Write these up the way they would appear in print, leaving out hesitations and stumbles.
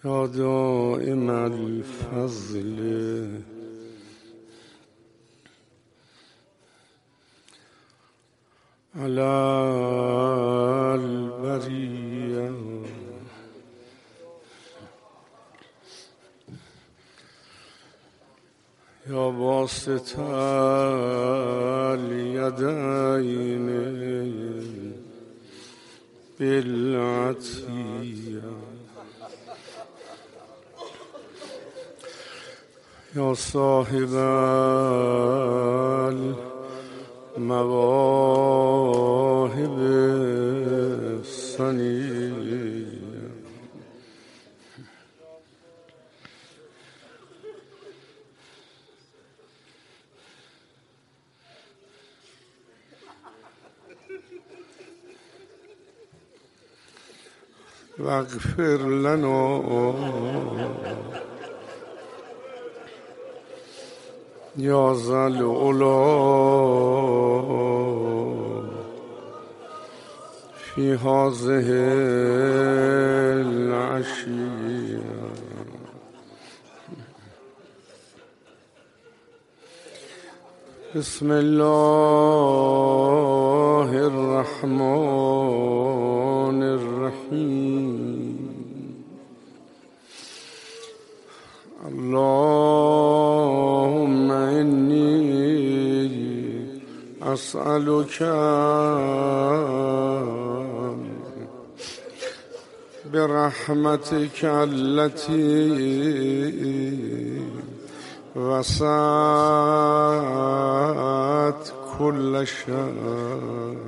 یا دائم الفضل علی البریه یا باسط الیدین بالعطیه یا صاحب المواهب السنیه واغفر لنا یا ذا العلا فی هذه العشیه بسم الله الرحمن الرحیم اللهم انی اسألک برحمتک التي وسعت كل شيء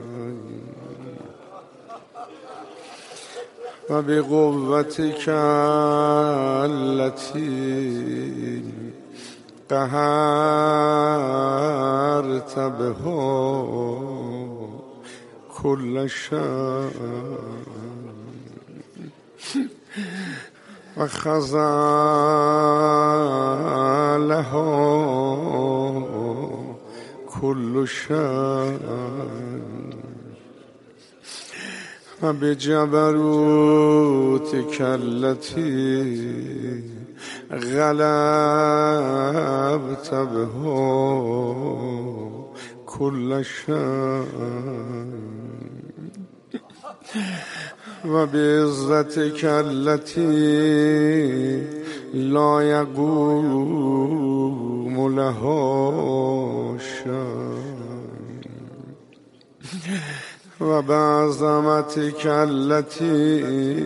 وبقوتك التي قهرت بها كل شيء وخزلها كل شيء وبجبروتك التي غلبت بها كل شيء وبعزتك التي لا يقوم لها شيء وبعظمتك التي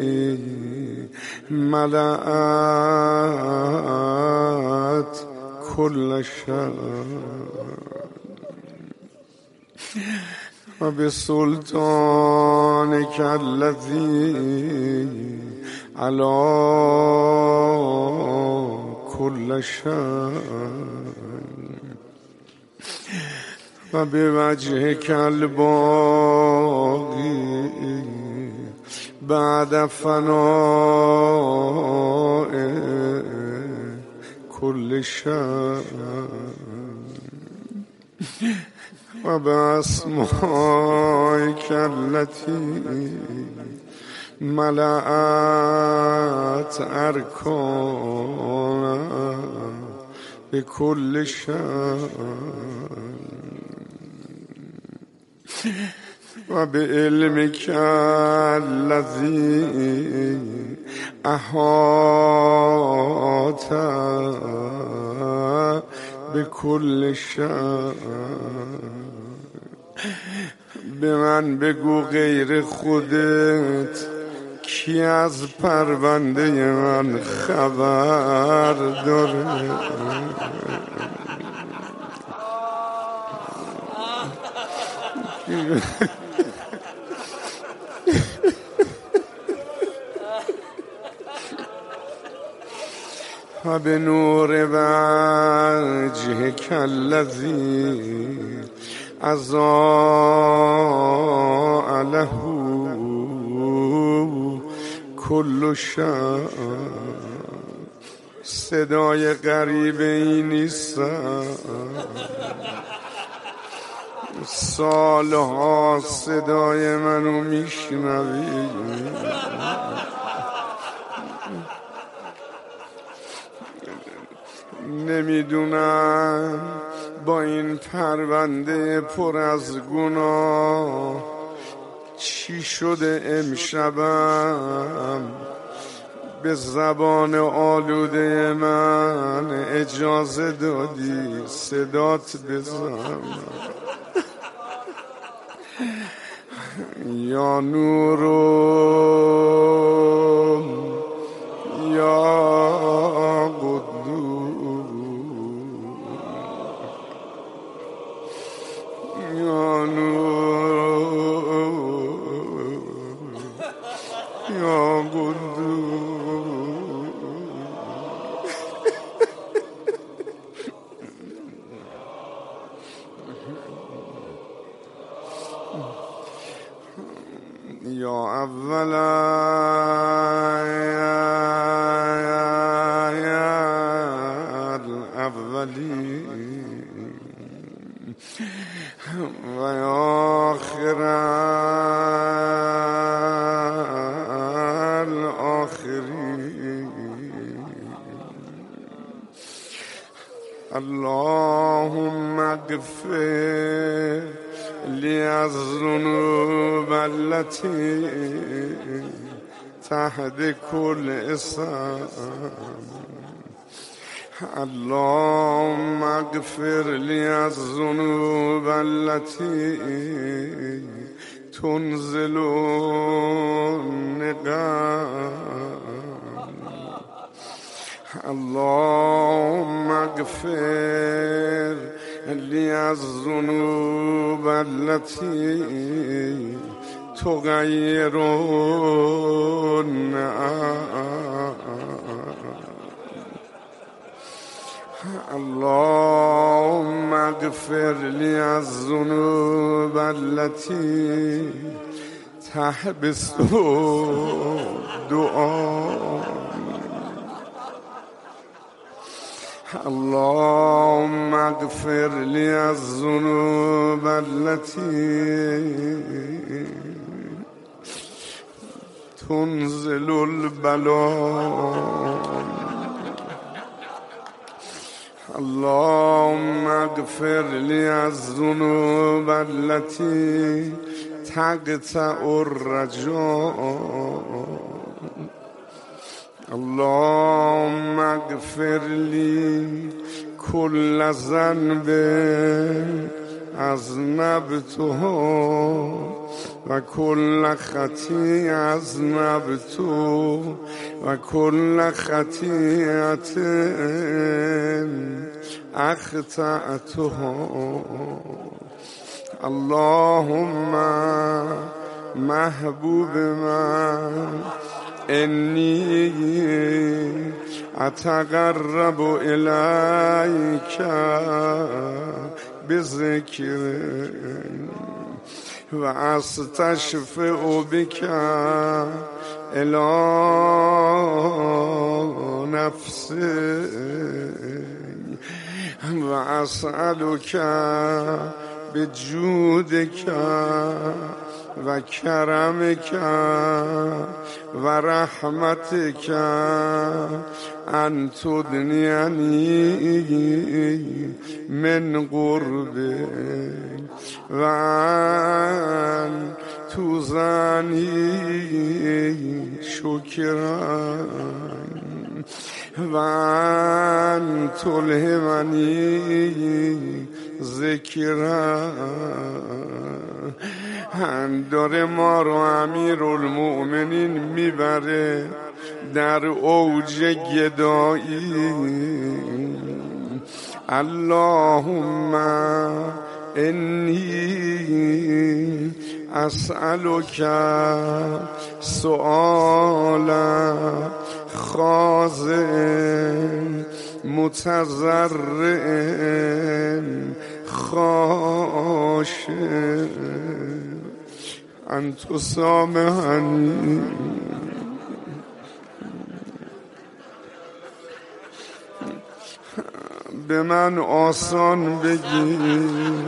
ملأت كل شيء وبسلطانك الذي على كل شيء وبوجهك الباقي بعد فناء كل شيء وبأسمائك التي ملأت أركان بكل شيء وبعلمك الذي أحاط بكل شيء به من بگو غیر خودت کی از پرونده من خبر داره؟ و به نور وجهک الذی اضاء له کل شیء. صدای غریبه ای نیست، سالها صدای منو میشنوی. نمیدونم با این پرونده پر از گناه چی شده امشبم به زبان آلوده من اجازه دادی صدات بزنم یا نورم یا قدوس یا نورم یا قدوس یا اولا الاولی و آخر الاخری اللهم اغفر لی از ذنوب التي تحت كل اسم اللهم اغفر لی از ذنوب التي تنزل النقم اللهم اغفر لی از ذنوب التي تغیر النعم اللهم اغفر لی از ذنوب التي تحبس دعا اللهم اغفر لی از ذنوب التي تنزل البلاء اللهم اغفر لی از ذنوب التي تقطع الرجاء اللهم اغفر لی كل ذنب اذنبته و كل خطیئة اذنبته و كل خطیئة اخطأتها اللهم محبوب من انی اتقرب الیک بذکر و استشفع بک الی نفسی و اسألک بجودک و کرمک و رحمتک ان تدنینی من قربک و ان توزنی شکرا و ان تلهمنی ذکرا. داره ما رو امیرالمؤمنین میبره در اوج گدایی. اللهم انی اسألک سؤالا خاضع متضرع خاشع ان تسامحنی به من آسان بگیر،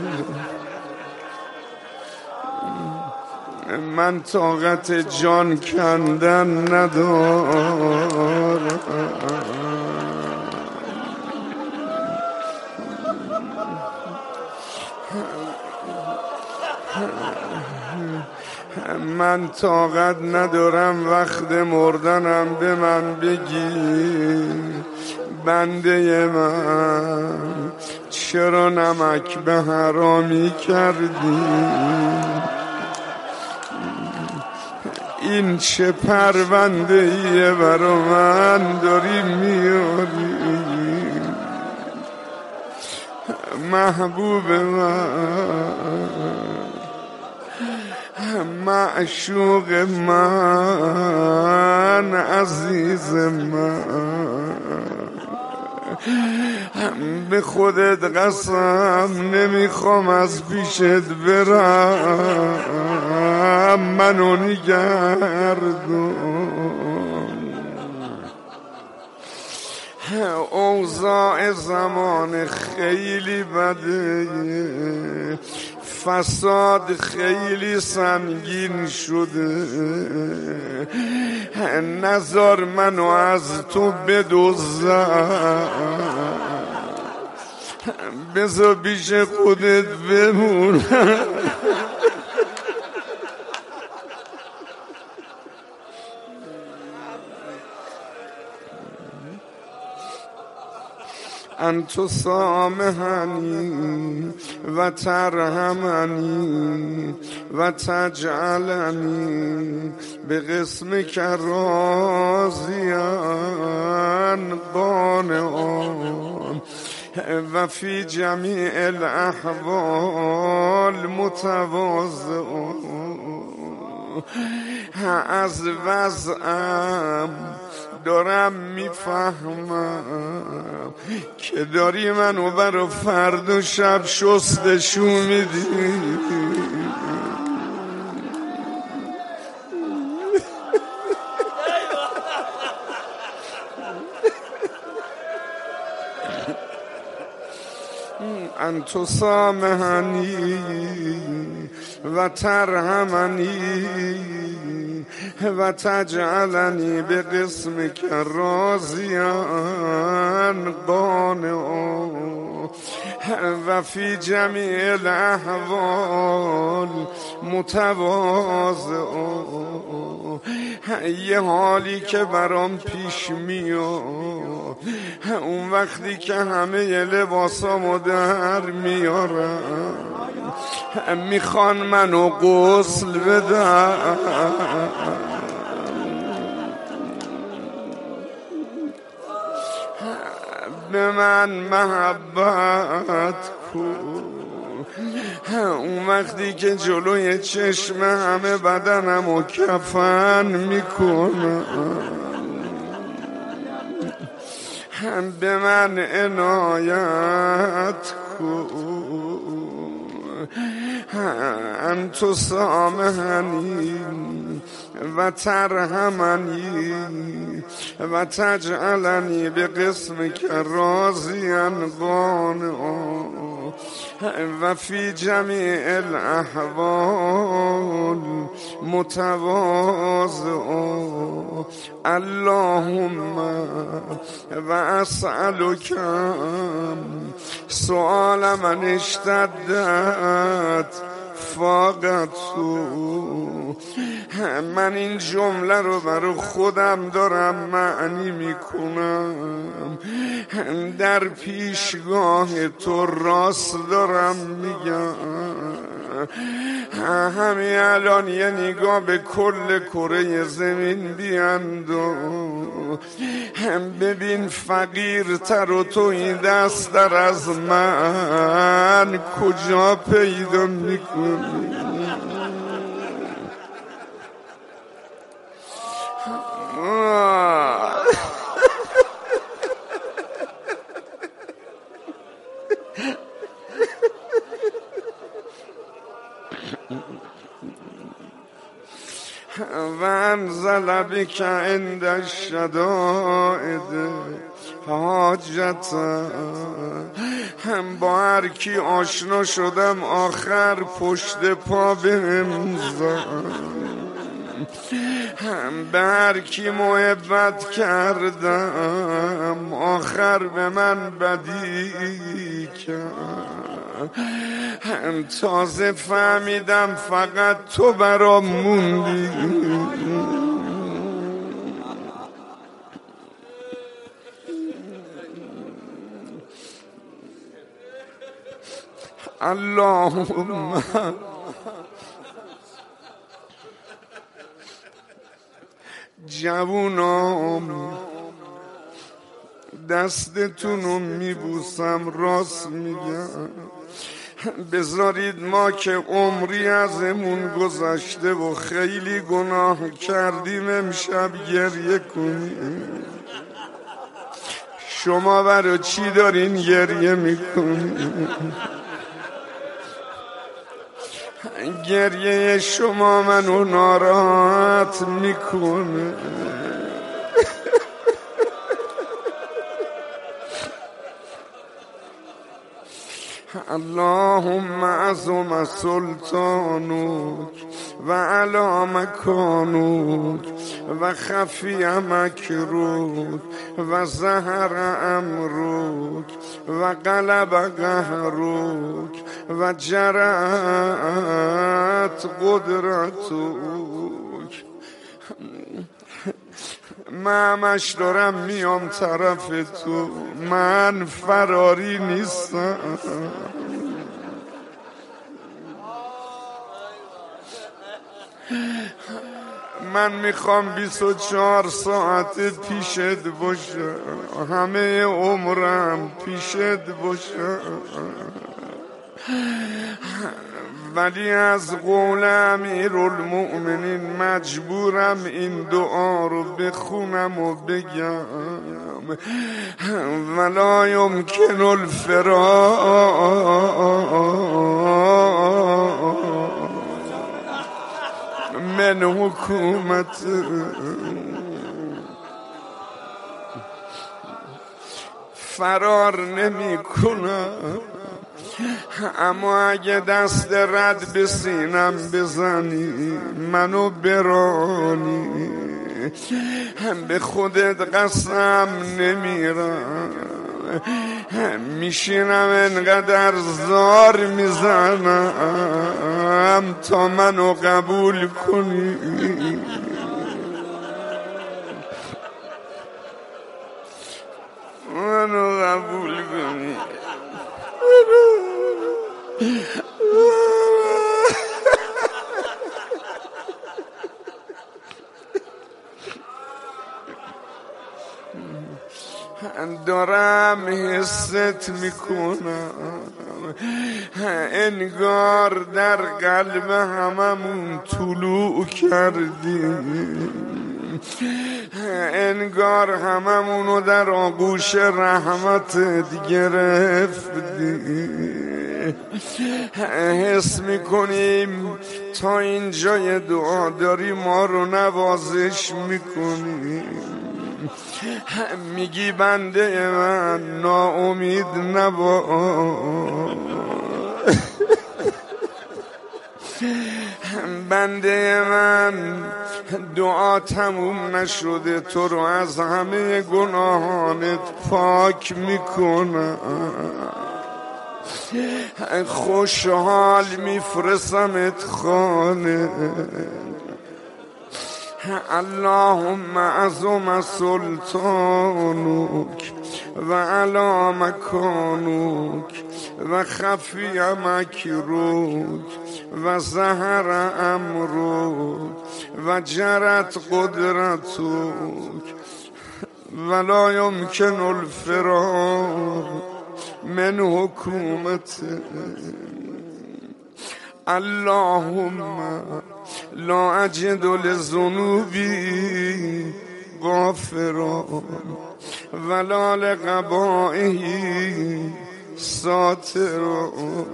من طاقت جان کندن ندارم. من طاقت ندارم وقت مردنم به من بگی بنده من چرا نمک به حرامی کردی؟ این چه پرونده ایه برا من داری میاری؟ محبوب من، معشوق من، عزیز من، به خودت قسم نمیخوام از پیشت برم، منو نگردون. اوضاع زمان خیلی بده، فساد خیلی سنگین شده، نذار منو از تو بدزدم، بذار پیش خودت بمونم. انتو سامحنی و ترحمنی و تجعلنی به قسمک راضیان قانعان و فی جمیع الاحوال متواضعان. از وضعم دارم میفهمم که داری منو برا فرد و شب شستشو میدی. انتو سامحنی و ترحمنی و تجعلنی به قسمک راضیان قانعان و فی جمیع الاحوال متواضعان. یه حالی که برام پیش میاد اون وقتی که همه لباسامو در میارم، میخوان منو غسل بدم، به من محبت کن. اون وقتی که جلوی چشم همه بدنمو کفن میکنم، به من عنایت کن. انتو سامحنی و ترحمنی و تجعلنی به قسمک راضیان قانعان و فی جمیع الاحوال متواضعان. اللهم و اسألکم سؤال من اشتدت فاقتو. من این جمله رو برای خودم دارم معنی میکنم، در پیشگاه تو راست دارم میگم. همین الان یه نگاه به کل کره زمین بینداز، ببین فقیرتر و توی دست در از من کجا پیدا میکنی؟ و انزل بک عند الشدائد حاجتا. هم با هر کی آشنا شدم آخر پشت پا بهم زد، هم به هر کی محبت کردم آخر به من بدی کرد. تازه فهمیدم فقط تو برام موندی. اللهم جوونام دستتونو میبوسم، راست میگم، بذارید ما که عمری ازمون گذشته و خیلی گناه کردیم امشب گریه کنیم. شما برای چی دارین گریه میکنین؟ گریه شما منو ناراحت میکنه. اللهم عظم سلطانك و علی مکانك و خفی مکروک و ظهر امروک و غلب قهروک و جرأت قدرتک. من همش دارم میام طرف تو، من فراری نیستم. من میخوام 24 ساعت پیشت باشم، همه عمرم پیشت باشم، ولی از قول امیرالمؤمنین مجبورم این دعا رو بخونم و بگم. ولا یمکن الفرار من حکومت. فرار نمی کنم، اما اگه دست رد به سینم بزنی، منو برانی، به خودت قسم نمیرم، میشینم انقدر زار میزنم تا منو قبول کنی. منو قبول کنی. دارم حست میکنم انگار در قلب هممون طلوع کردیم، انگار هممونو در آغوش رحمتت گرفتی. حس میکنیم تا اینجای دعا داری ما رو نوازش میکنی. میگی بنده من ناامید نباش، بنده من دعا تموم نشده، تو رو از همه گناهانت پاک میکنم، خوشحال میفرستمت خانه. اللهم عظم سلطانك و علی مکانك و خفی مکروک و ظهر امروک و جرت قدرتک ولا یمکن الفرار من حکومتك. اللهم لا اجد لذنوبی غافرا ولا لقبائه ساترا.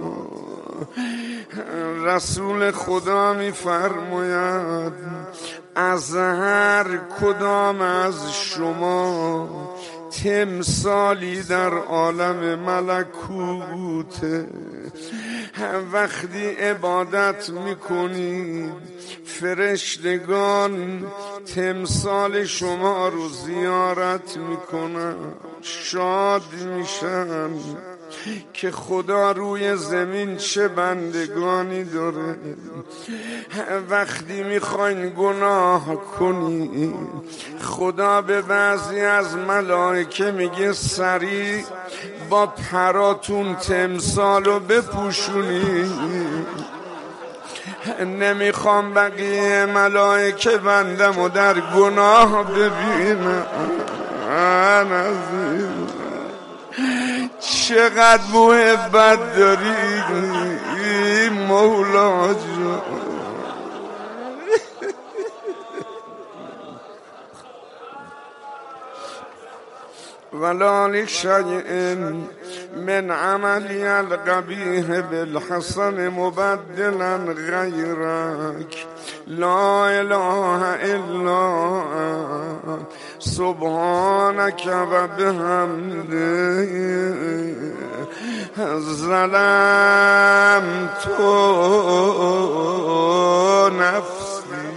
رسول خدا میفرماید از هر کدام از شما تمثالی در عالم ملکوت، وقتی عبادت میکنید فرشتگان تمثال شما رو زیارت میکنن، شاد میشن، که خدا روی زمین چه بندگانی داره. وقتی میخواین گناه کنی خدا به بعضی از ملائکه میگه سریع با پراتون تمثالو بپوشونی. نمیخوام بقیه ملائکه بندم و در گناه ببینم. چقدر محبت داری مولا جان. ولا لشيء من عملي القبيح بالحسن مبدلا غيرك لا إله إلا أنت سبحانك وبحمدك ظلمت نفسي.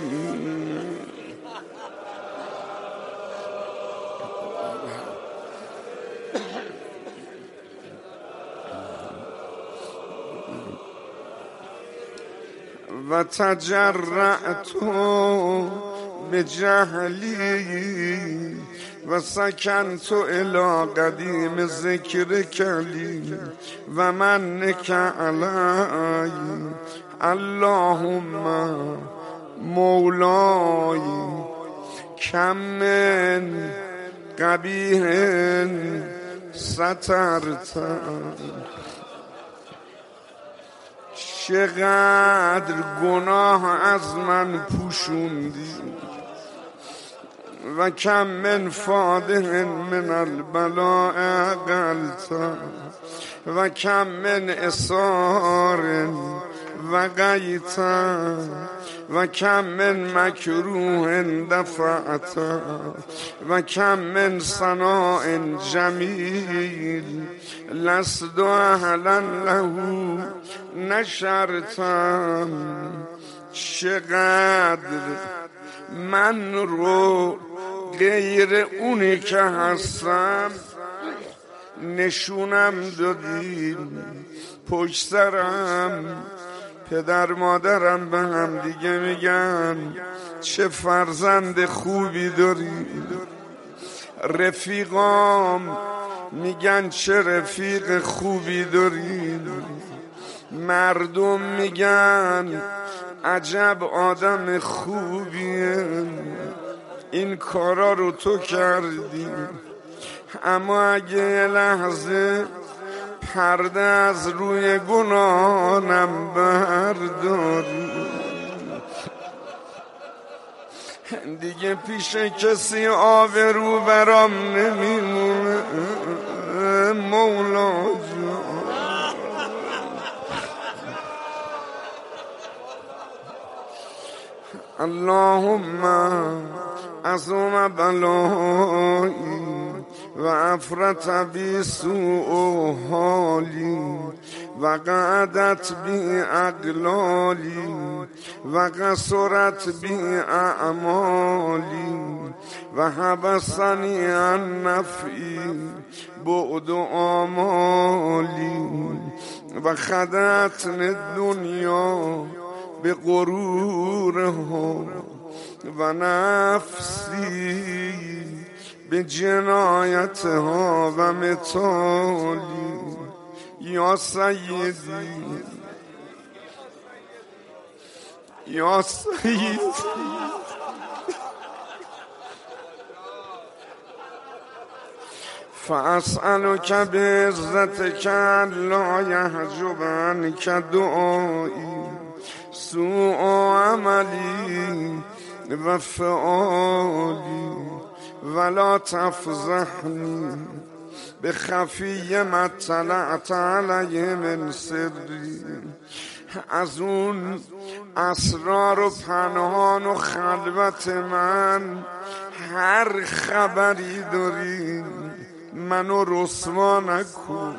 و تجرأت بجهلی و سکنت الى قدیم ذکر کلی و منک علی اللهم مولای کم من قبیح سترت. چقدر گناه از من پوشوندی و کم من فادح من البلاء عقلت و کم من اسار وقیت و کم من مکروه دفعت و کم من ثناء جمیل لست اهلا له نشرتم. چقدر من رو غیر اونی که هستم نشونم دادیم. پشت سرم پدر مادرم به هم دیگه میگن چه فرزند خوبی داری. رفیقام میگن چه رفیق خوبی داری. مردم میگن عجب آدم خوبیه. این کارا رو تو کردی. اما اگه یه لحظه پرده از روی گناهانم برداری دیگه پیش کسی آبرو برام نمیمونه مولا جان. اللهم عظم بلایی و افرت بی سوء حالی و قعدت بی اقلالی و قصرت بی اعمالی و حبسنی عن نفعی بعد آمالی و خدعتنی الدنیا به غرورها و نفسی به جنایتها و متالی. یا سیدی یا سیدی فاسألک بعزتک لا یحجب عنک دعایی سوء عملی و فعالی ولا تفضحنی به خفی ما اطلعت علیه من سری. از اون اسرار و پنهان و خلوت من هر خبری داری منو رسوا نکن.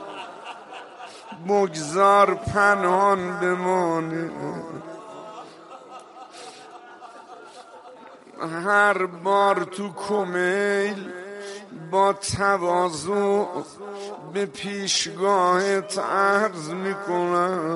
بگذار پنهان بمانه. هر بار تو کمیل با تواضع به پیشگاهت عرض میکنم،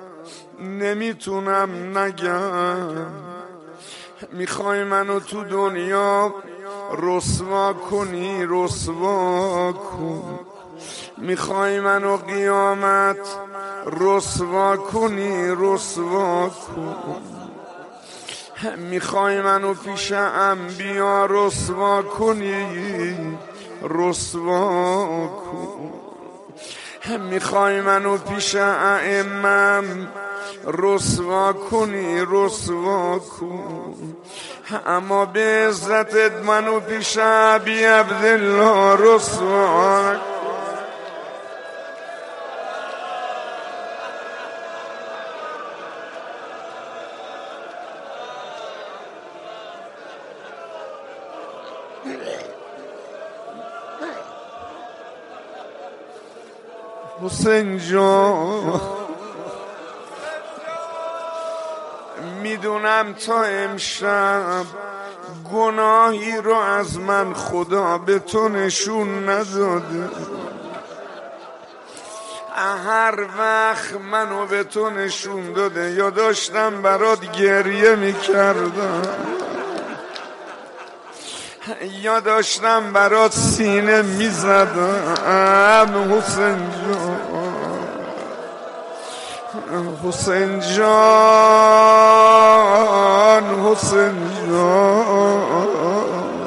نمیتونم نگم. میخوای منو تو دنیا رسوا کنی، رسوا کن. میخوای منو قیامت رسوا کنی، رسوا کن. میخوای منو پیش انبیا رسوا کنی، رسوا کن. میخوای منو پیش ائمم رسوا کنی، رسوا کن. اما به عزتت منو پیش ابی عبدالله رسوا کن. حسین جان میدونم تا امشب گناهی رو از من خدا به تو نشون نداده. هر وقت منو به تو نشون داده یا داشتم برات گریه میکردم یا داشتم برات سینه میزدم. حسین جان، حسین جان، حسین جان.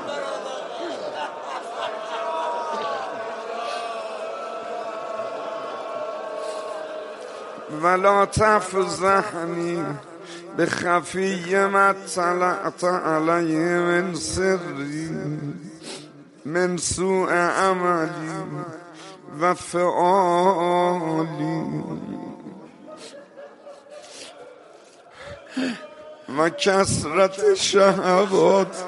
ولا تفضحنی به خفی ما طلعت علیه من سری من سوء عملی و فعالی و کثرت شهوات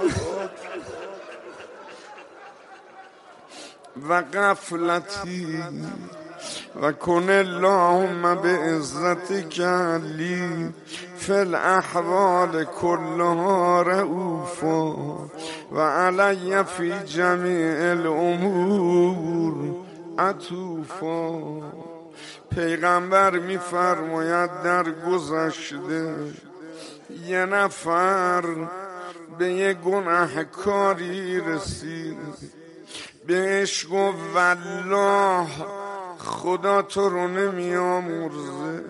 و غفلتی و کن اللهم به عزتک لی فی الاحوال کلها رؤوفا و علی فی جمیع الامور عطوفا. پیغمبر میفرماید در گذشته یه نفر به یه گناهکاری رسید، بهش گفت والله خدا تو رو نمیامرزه.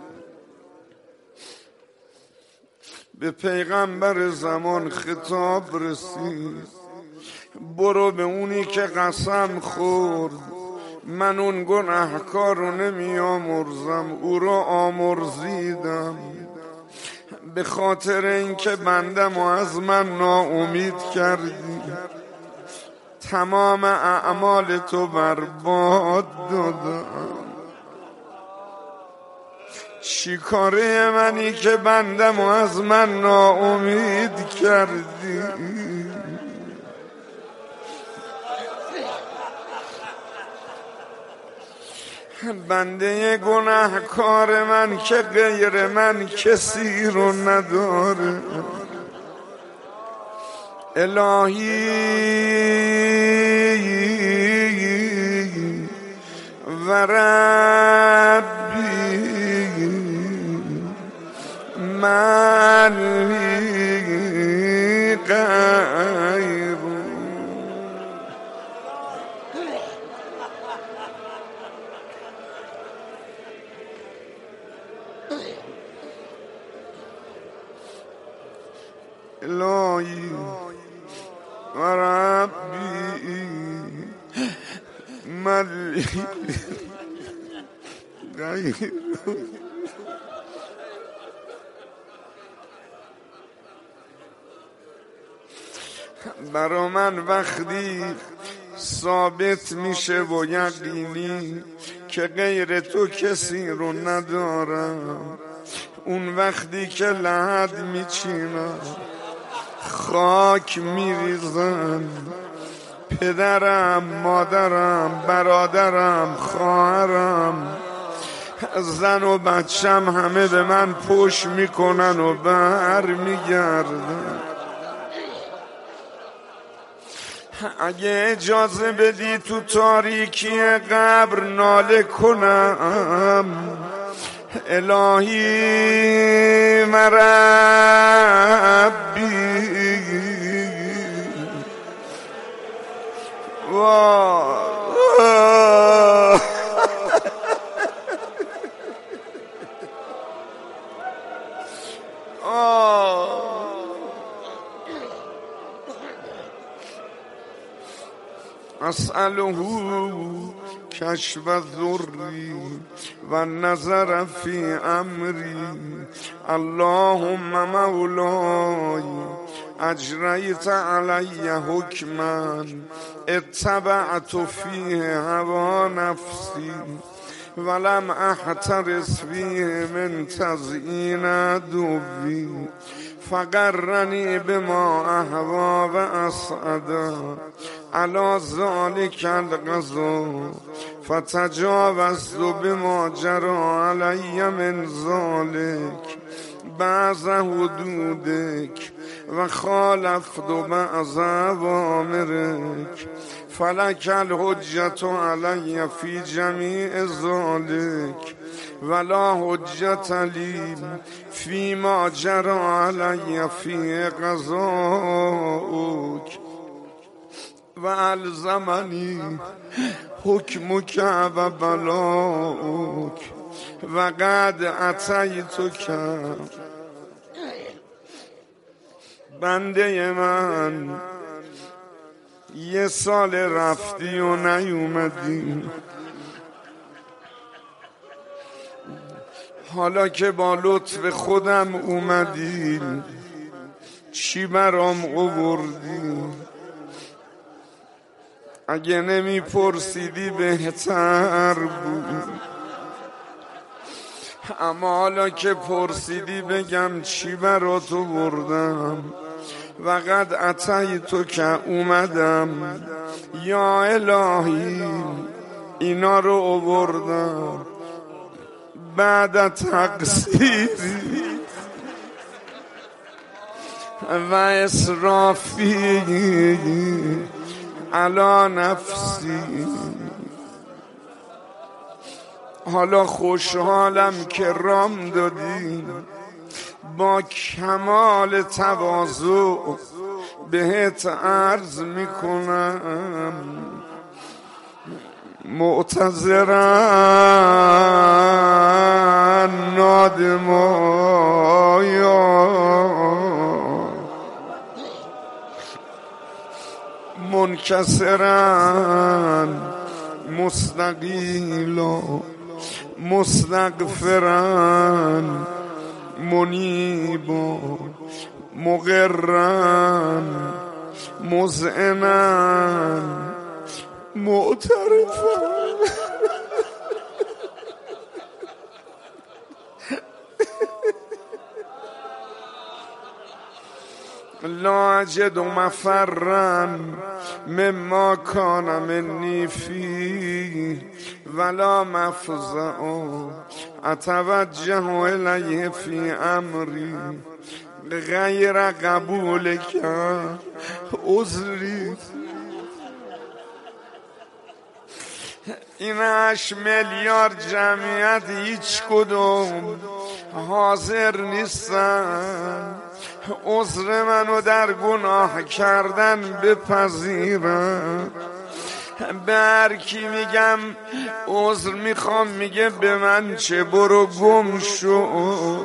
به پیغمبر زمان خطاب رسید برو به اونی که قسم خورد من اون گناهکار رو نمیامرزم، او رو آمرزیدم به خاطر اینکه بندم و از من ناامید کردی، تمام اعمال تو برباد دادم. چی کاره منی که بندم و از من ناامید کردی؟ بنده گناهکار من که غیر من کسی رو نداره. الهی و ربی من لی غیر الهی و ربی من لی غیر. برا من وقتی ثابت میشه و یقینی که غیر تو کسی رو ندارم، اون وقتی که لحد میچینم خاک میریزن پدرم، مادرم، برادرم، خواهرم، زن و بچم همه به من پشت میکنن و بر میگردن. اگه اجازه بدی تو تاریکی قبر ناله کنم، الهی و ربی اسأله کشف ذری و نظر فی امری. اللهم مولای اجریت علی حکما اتبعت فیه هوا نفسی ولم احترس فیه من تزیین عدوی فقرنی بما اهوا و اسعدا علی ذلک القضا فتجاوزت بما جرى علی من ذلک بعض حدودک و خالفت بعض اوامرک فلک الحجت علی فی جمیع ذلک ولا حجت لی فی ما جرى علی فی قضاؤک و الزمنی حکمک و بلاؤک و قد اتیتک. بنده من 1 سال رفتی و نیومدی، حالا که با لطف خودم اومدی چی برام آوردی؟ اگه نمی پرسیدی بهتر بود، اما حالا که پرسیدی بگم چی برات آوردم. و قد اتیتو که اومدم یا الهی اینا رو آوردم بعد تقصیری و اسرافی علی نفسی. حالا خوشحالم که رام دادی، با کمال تواضع بهت عرض میکنم معتذرا نادمایا منکسرا مستقیلا مستغفرا منیبا مقرا مذعنا معترفا. لا اجد مفرا مما کان منی فی ولا مفزع اتوجه الیه فی امری غیر قبولک عذری. این 8 میلیارد جمعیت هیچ کدوم حاضر نیستن عذر منو در گناه کردن بپذیرن. به هر کی میگم عذر میخوام میگه به من چه، برو گم شو.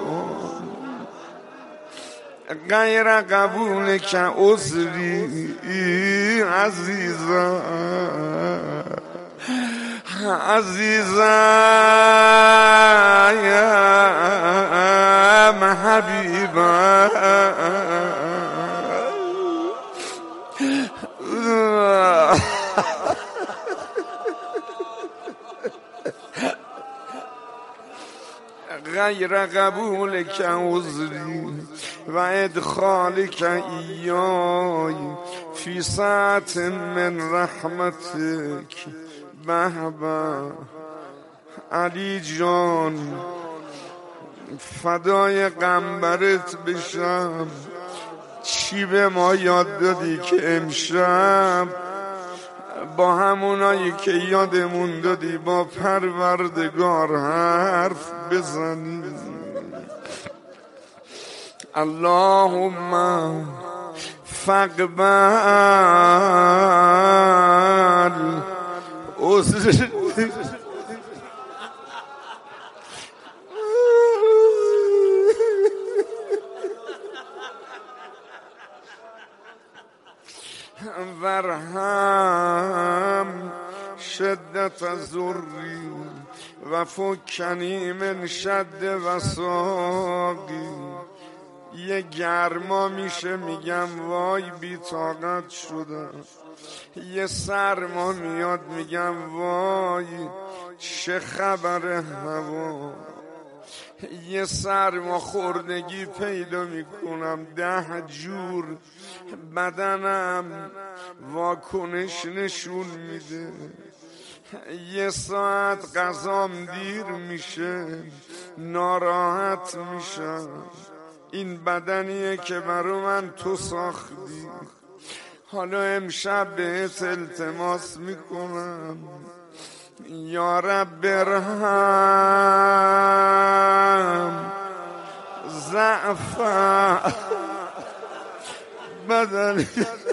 غیر قبول که عذری عزیزم عزیزم حبیبم غیر قبول که عذری و ادخال که ایای فی ساعت من رحمتک. به به علی جان فدای قنبرت بشم، چی به ما یاد دادی که امشب با همونایی که یادمون دادی با پروردگار حرف بزنی. اللهم فاقبل عذر ورحم شدت ضری و فکنی من شد وساقی. یه گرما میشه میگم وای بی طاقت شدم، یه سرما میاد میگم وای چه خبر هوا، یه سرما خوردگی پیدا میکنم 10 جور بدنم واکنش نشون میده، یه ساعت غذام دیر میشه ناراحت میشم. این بدنیه که برا من تو ساختی. حالا امشب بهت التماس میکنم یا رب ارحم ضعف بدنی.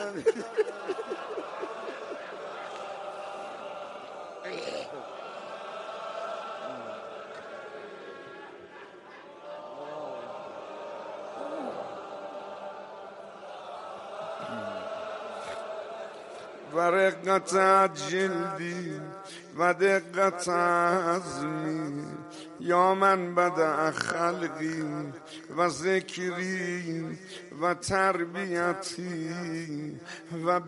و رقت جلدی و دقت عزمی یا من بدأ خلقی و ذکری و تربیتی و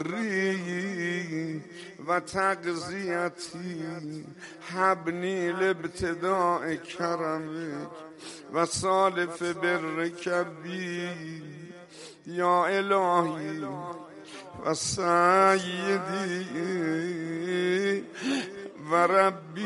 بری و تغذیتی حبنی لابتداء کرمک و سالف برک بی یا الهی و سیدی و ربی.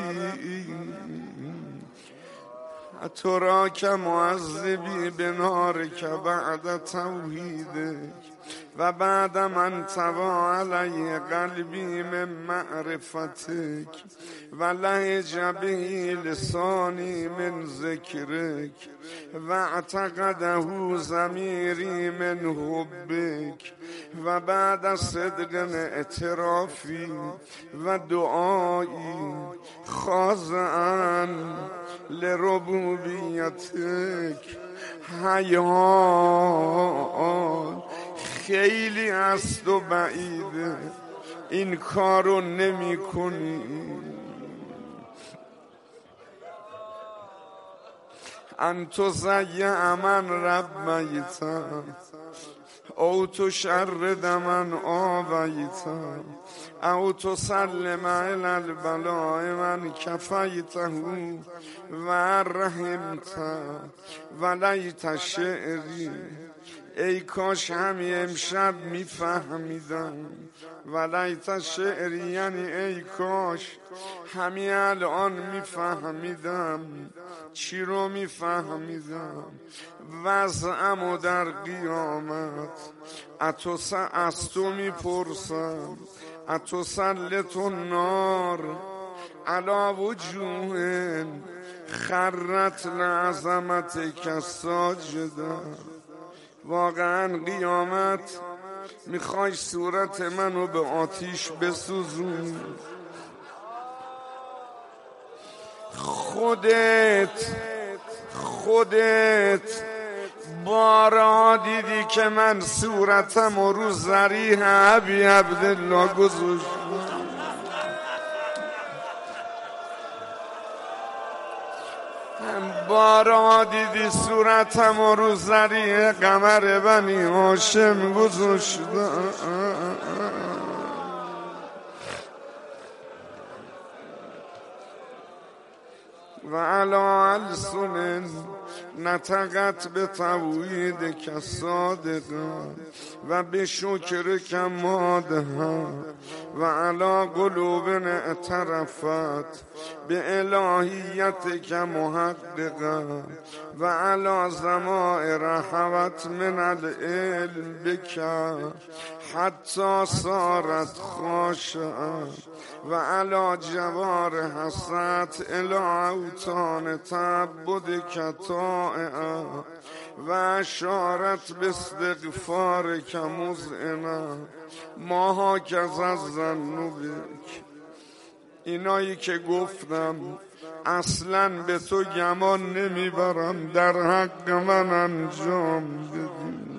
تو را که معذبی به نارک بعد توحیدک و بعد من طوى علی قلبی من معرفتک و لهج به لسانی من ذکرک و اعتقده ضمیری من حبک و بعد صدق اعترافی و دعایی خاضعا لربوبیتک. حیات خیلی است و بعیده این کارو نمی کنی. انتو زیع من ربیتم او تشرد من آویتم او تسلم علی البلاء من کفیته و رحمته و لیت شعری. ای کاش همی امشب میفهمیدم و لیت شعری یعنی ای کاش همی الان میفهمیدم. چی رو میفهمیدم؟ وضعمو در قیامت از تو میپرسم اتسلط النار علی وجوه خرت لعظمتک ساجدا. واقعا قیامت میخوای صورت منو به آتیش بسوزون؟ خودت بارها دیدی که من صورتم رو ذریح ابی عبدالله گذاشتم. بارها دیدی صورتم رو ذریح قمر بنی هاشم گذاشتم. و علی السنن نطقت به توحید که صادقا و به شکر که مادها و علی قلوب اعترفت به الهیتک محققا و علی ضمائر حوت من العلم بک حتی صارت خاشعا و علی جوار حسرت الی اوطان تعبدک طائعا و اشارت باستغفارک مذعنا ما هکذا الظن بک. اینایی که گفتم اصلا به تو گمان نمیبرم در حق من انجام بدی.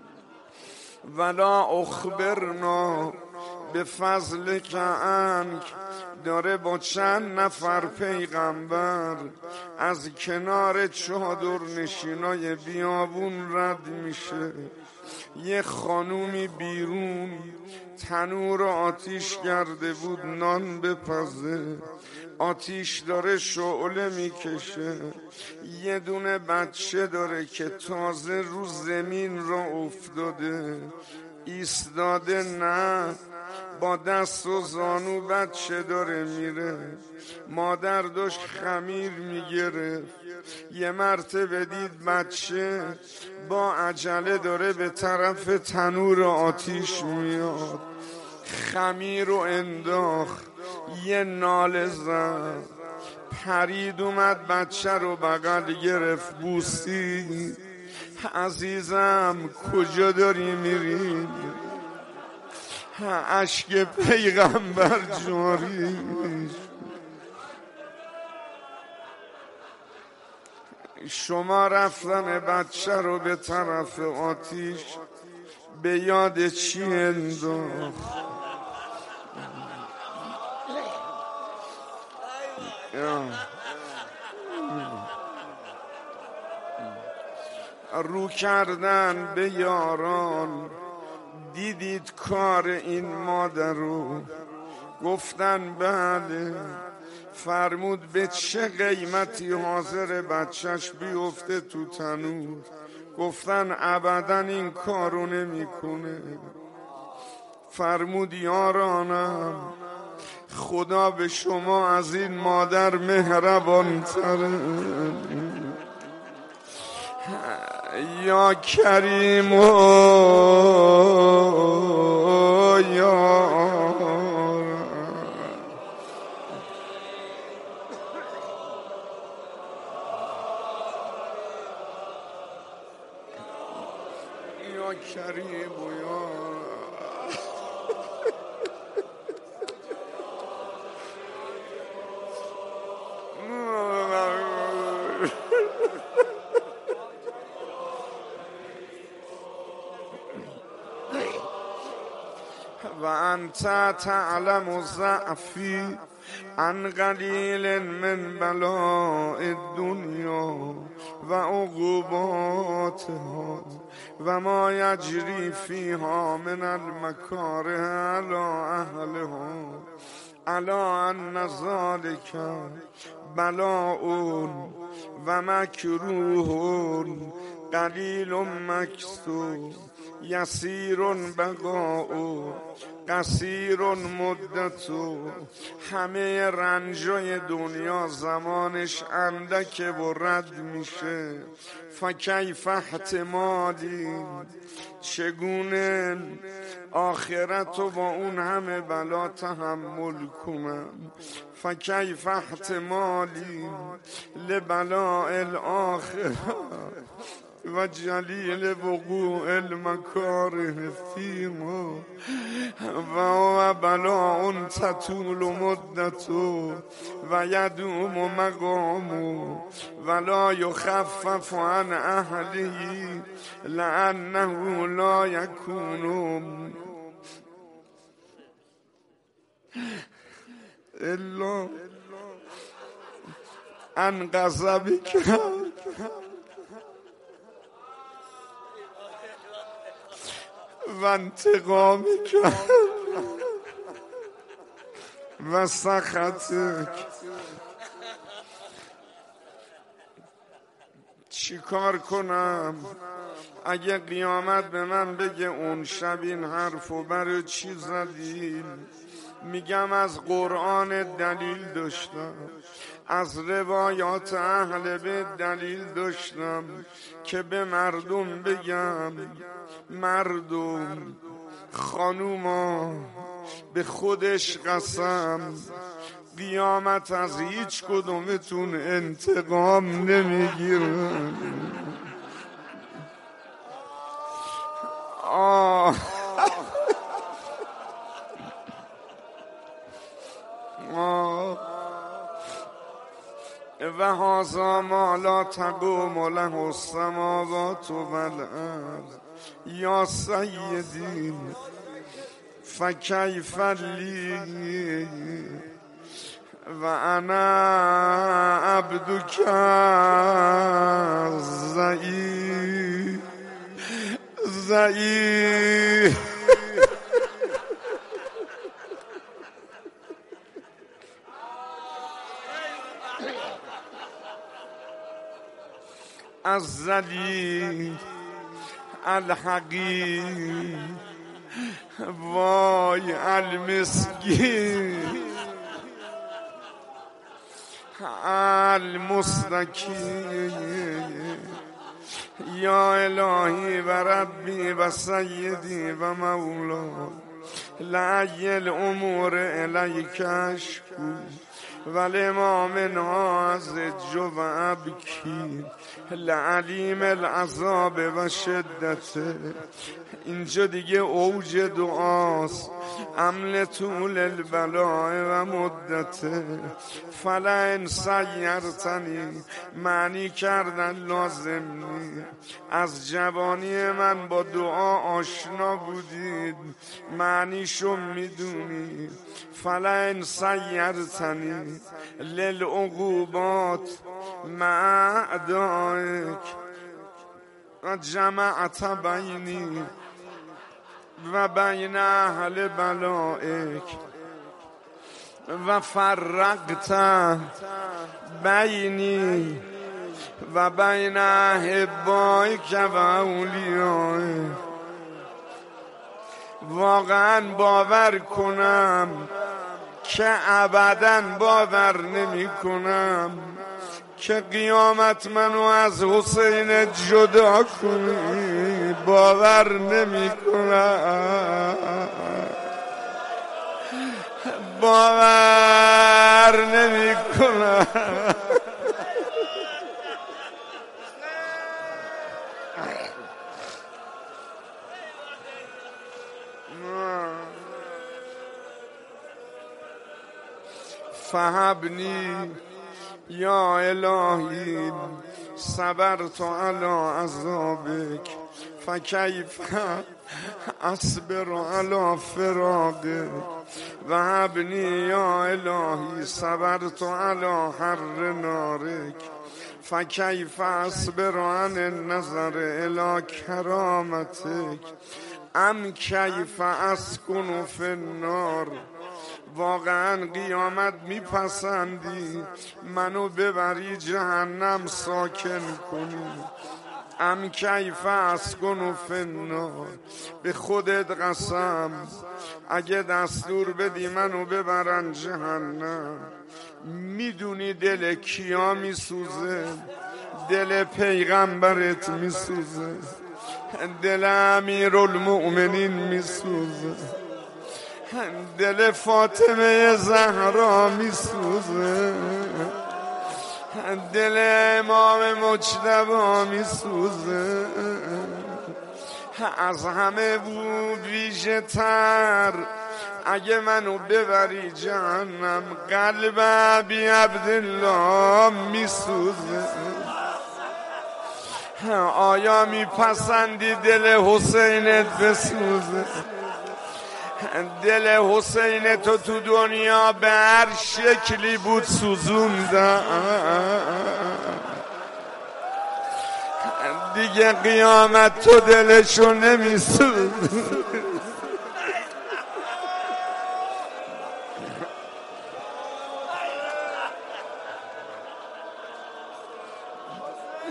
ولا اخبرنا به فضل که انک داره با چند نفر پیغمبر از کنار چادر نشینای بیابون رد میشه. یه خانومی بیرون تنور آتیش کرده بود نان بپزه، آتیش داره شعله میکشه. یه دونه بچه داره که تازه رو زمین را افتاده ایستاده، نه با دست و زانو بچه داره میره. مادر داشت خمیر میگرفت، یه مرتبه دید بچه با عجله داره به طرف تنور آتیش میاد، خمیر رو انداخت، یه ناله زد، پرید اومد بچه رو بغل گرفت بوسید. عزیزم کجا داری میری؟ اشک پیغمبر جاری. شما رفتن بچه رو به طرف آتیش به یاد چی انداخت؟ رو کردن به یاران، دیدید کار این مادر رو، گفتن بله. فرمود به چه قیمتی حاضر بچهش بیفته تو تنور؟ گفتن ابدا این کارو نمیکنه. فرمود یارانم خدا به شما از این مادر مهربان تره. یا کریم یا کریم و انت تعلم ضعفی عن قلیل من بلاء الدنیا و عقوباتها و ما یجری فیها من المکاره علی اهلها الا ان ذلک بلاء و مکروه قلیل مکثور یسیر بقاء قصیر مدت. همه رنجای دنیا زمانش اندکه و رد میشه. فکیف احتمالی، چگونه آخرت رو با اون همه بلا تحمل کنم؟ فکیف احتمالی لبلاء الاخره و جلیل وقوع المکاره فیما و بلاء تطول مدت و یدوم مقام ولا یخفف عن اهله لانه لا یکون الا عن غضبک و انتقامک و سخطک. چی کار کنم اگه قیامت به من بگه اون شب این حرفو برای چی زدی؟ میگم از قرآن دلیل داشتم، از روایات اهل بیت دلیل داشتم که به مردم بگم مردم خانوما به خودش قسم قیامت از هیچ کدومتون انتقام نمیگیرن. و هذا ما لا تقوم له السماوات والارض یا سیدی فکیف لی و انا عبدک ضعیف. الذلیل الحقیر وای المسکین المستکین یا الهی و ربی و سیدی و مولا لعی الامور الیک اشکو ولما منها ازج و ابکی لعلیم العذاب و شدته. اینجا دیگه اوج دعاست، عمل طول البلاء و مدته. فلئن سیرتنی معنی کردن لازم نی، از جوانی من با دعا آشنا بودید معنیشو میدونید. فلئن سیرتنی للعقوبات مع اعدائک و جمعت بینی و بین اهل بلائک و فرقت بینی و بین احبائک و اولیائک. واقعا باور کنم که ابدا باور نمی کنم که قیامت منو از حسین جدا کنی. باور نمی کنم، باور نمی کنم. فهبنی یا الهی صبرت علی عذابک فکیف اصبر علی فراقک و هبنی یا الهی صبرت علی حر نارک فکیف اصبر عن النظر الی کرامتک ام کیف اسکن فی النار. واقعا قیامت میپسندی منو ببری جهنم ساکن کنی. ام کیف اسکن فی النار، به خودت قسم اگه دستور بدی منو ببرن جهنم. میدونی دل کیا میسوزه؟ دل پیغمبرت میسوزه، دل امیرالمؤمنین میسوزه، دل فاطمه زهرا میسوزه، دل امام مجتبی میسوزه. از همه ویژه تر اگه منو ببری جهنم قلب ابی عبدالله میسوزه. آیا میپسندی دل حسینت بسوزه؟ دل حسین تو دنیا به هر شکلی بود سوزوندن، دیگه قیامت تو دلشو نمیسوز.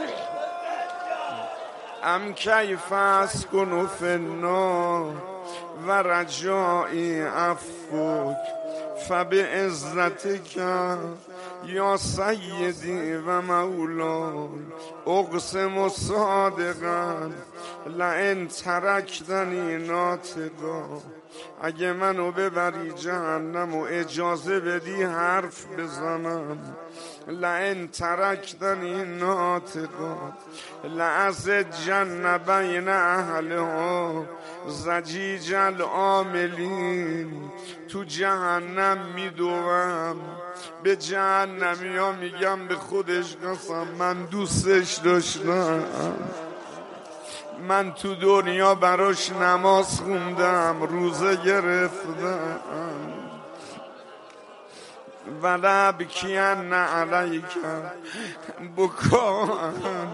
ام کیف اسکن فی النار و رجائی عفوک فبعزتک یا سیدی و مولای اقسم صادقا لئن ترکتنی ناطقا، اگه منو ببری جهنم و اجازه بدی حرف بزنم، لئن ترکتنی ناطقا لأزجن بین اهلها زجیج العاملین. تو جهنم میدوم، به جهنمی ها میگم به خودش قسم من دوستش داشتم، من تو دنیا براش نماز خوندم، روزه گرفتم، ولا بکین علیک بکان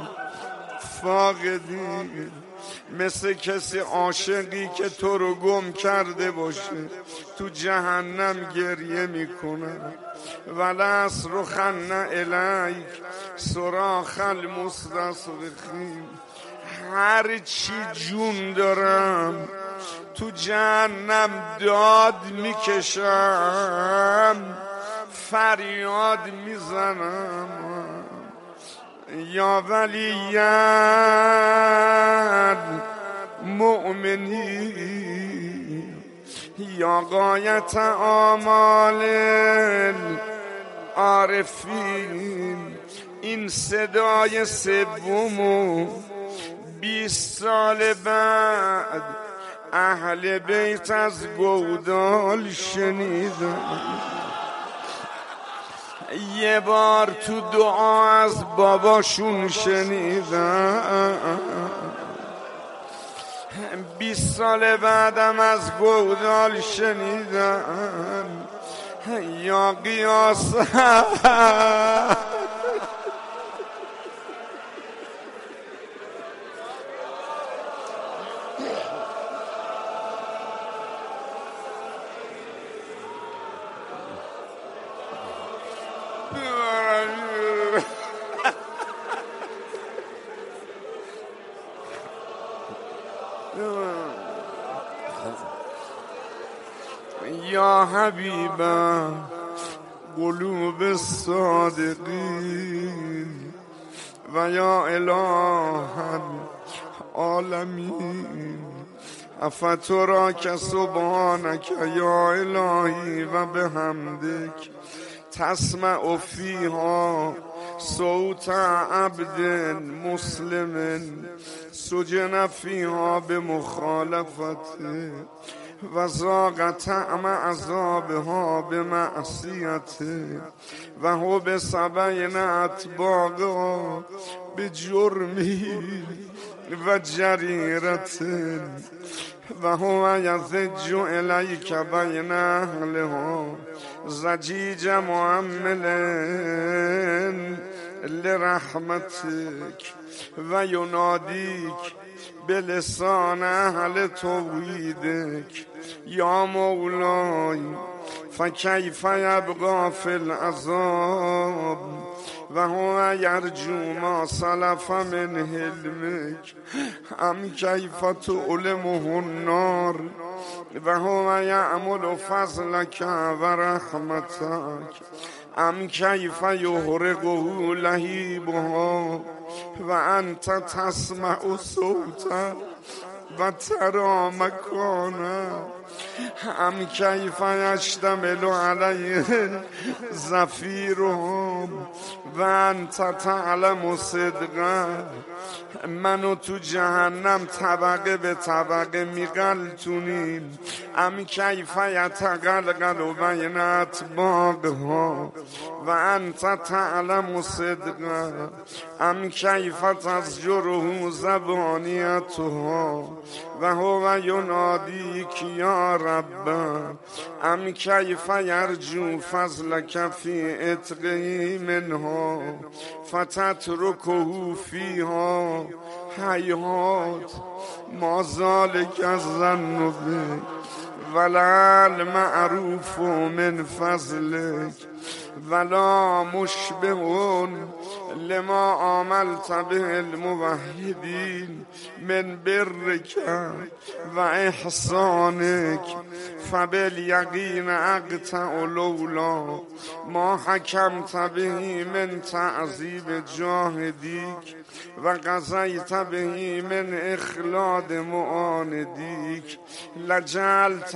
فاقدین. مثل کسی عاشقی که تو رو گم کرده باشه تو جهنم گریه میکنه. ولا اصرخن الیک صراخ المستصرخین. هر چی جون دارم تو جهنم داد میکشم، فریاد میزنم. یا ولی مؤمنی یا غایت آمال عارفین. این صدای سومو 20 سال بعد اهل بیت از گودال شنیدم. یه بار تو دعا از باباشون شنیدم، 20 سال بعدم از گودال شنیدم. یا قیاس یا حبیب قلوب الصادقین و یا اله العالمین. افتراک سبحانک یا الهی و بحمدک تسمع فیها صوت عبد مسلم سجن فیها بمخالفته و ذاق طعم عذابها بمعصیته و هو بسبین اتباقها بجرمی و جریرت و هو یزج الیک بین اهلها زجیج معمل لرحمتک و ینادیک بلسان اهل توحیدک یا مولای فکیف یبقی فی العذاب و هو یرجو ما سلف من حلمک ام کیف تعلمه النار و هو یعمل فضلک و رحمتک ام کیف یحرقه لهیبها و انت تسمع صوتا و ترى مکانا ام کیف یشتمل علیه زفیرهم و انت تعلم صدقا. منو تو جهنم طبقه به طبقه میقلتونیم. ام کیف یتقلقل بین اطباقها و انت تعلم صدقا. ام کیف تزجره زبانیتها و هو ینادیک یا رب. ام کیف یرجو فضلک فی عتقه منها فتترکه فیها حیات ما ذلک الظن بک ولا المعروف من فضلک ولا مشبه لما عملت به الموحدین من برک و احسانک فبالیقین اقطع لولا ما حکمت به من تعذیب جاهدیک و قضیت به من اخلاد معاندیک لجعلت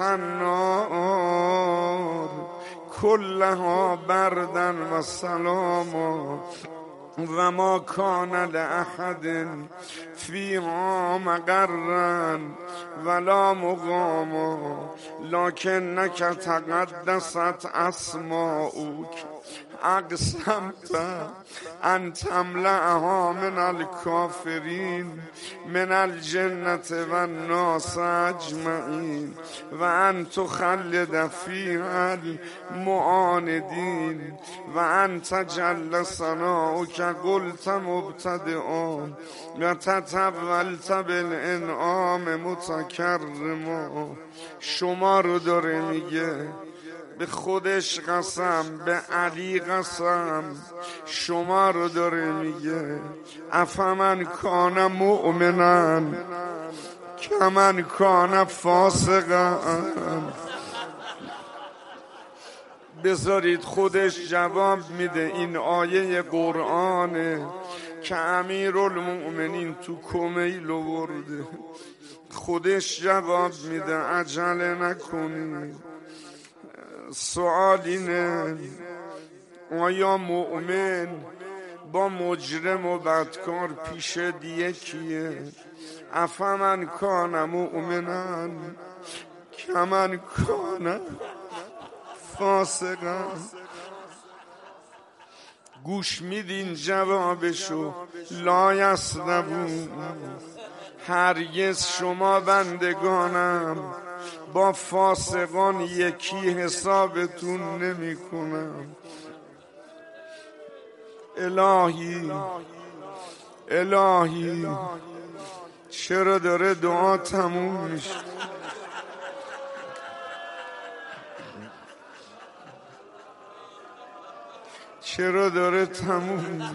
النار كلها بردا و سلاما و ما کان لأحد فیها مقرا ولا مقاما لکنک تقدست اسماؤک اقسمت ان تملأها من الكافرین من الجنة و الناس اجمعین و ان تخلد فیها المعاندین و انت جل ثناؤک قلت مبتدئا و تطولت بالانعام متکرما. شما رو داره میگه، به خودش قسم، به علی قسم، شما رو داره میگه افمن کان مؤمنا کمن کان فاسقا. بذارید خودش جواب میده. این آیه قرآنه که امیرالمؤمنین تو کمیل ورده، خودش جواب میده عجله نکنید. سوال اینه آیا مؤمن با مجرم و بدکار پیش یکیه؟ افمن کان مؤمنا کمن کان فاسقا. گوش میدین جوابشو؟ لا یسلمون. هرگز شما بندگانم با فاسقان یکی حسابتون نمی کنم. الهی چرا داره دعا تموم میشه؟ چرا داره تموم میشه؟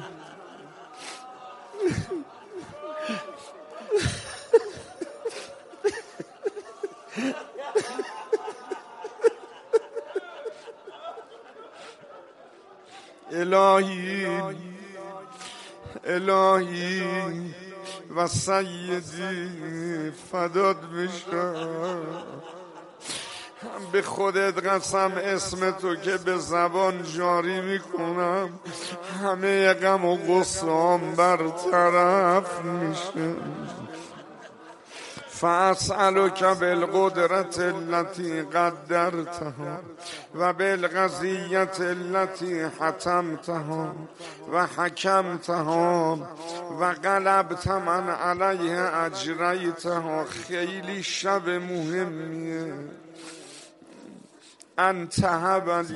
الهی و سیدی فدات بشم. به خودت قسم اسم تو که به زبان جاری میکنم همه غم و غصه‌ام برطرف میشه. فاسألک بالقدرة التي قدرتها و بالقضیة التي حتمتها و حکمتها و قلبت من علیه اجریتها. خیلی شب مهمیه. انت هبلی،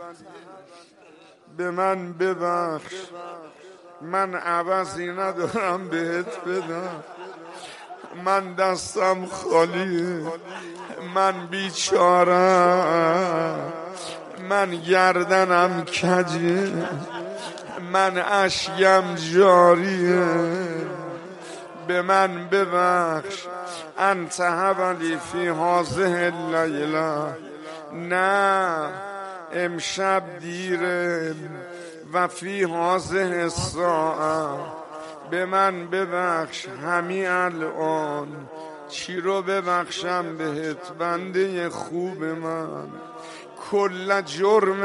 به من ببخش، من عوضی ندارم بهت بدم، من دستم خالیه، من بیچارم، من گردنم کجه، من اشکم جاریه، به من ببخش. انت هبلی فی هذه اللیله، نه امشب دیره، و فی هذه الساعه، به من ببخش همین الان. چی رو ببخشم بهت بنده خوب من؟ کل جرم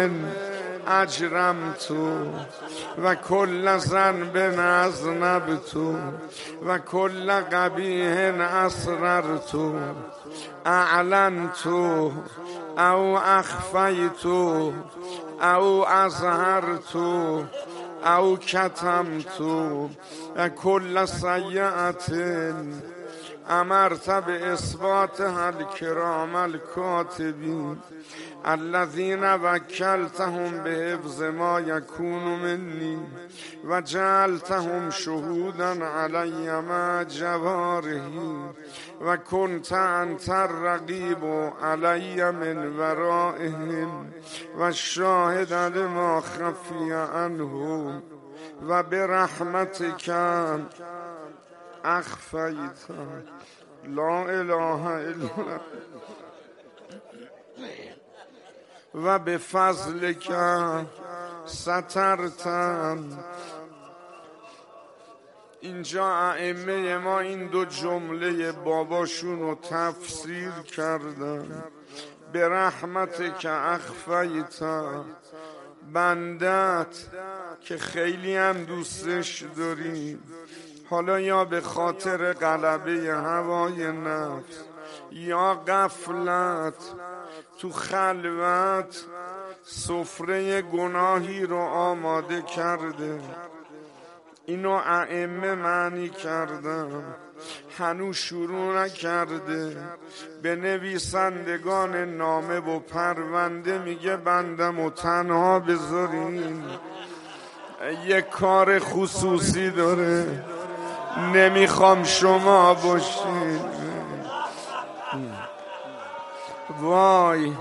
اجرم تو و کل ذنب اذنب تو و کل قبیح اسرر تو اعلن تو او اخفی تو او اظهر تو او کتم تو. کل سیئت امرت به اثباتها الکرام الکاتبین الذین وکلتهم به حفظ ما یکون منی و جعلتهم شهودا علی مع جوارحی و کنت انت الرقیب علی من ورائهم و شاهد لما خفی عنهم و برحمتک اخفیت لا اله الا و بفضلک سترتم. اینجا ائمه ما این دو جمله باباشون رو تفسیر کردن. به رحمت که اخفیت، بندت که خیلی هم دوستش داری، حالا یا به خاطر غلبه هوای نفس یا غفلت تو خلوت سفره گناهی رو آماده کرده. اینو ائمه معنی کردن، هنوز شروع نکرده. به نویسندگان نامه و پرونده میگه بندم و تنها بذارین، یک کار خصوصی داره، نمیخوام شما باشین. وای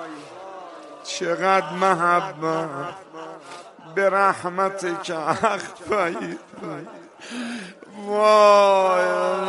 چقدر محبت. به رحمت که اخفیت. وای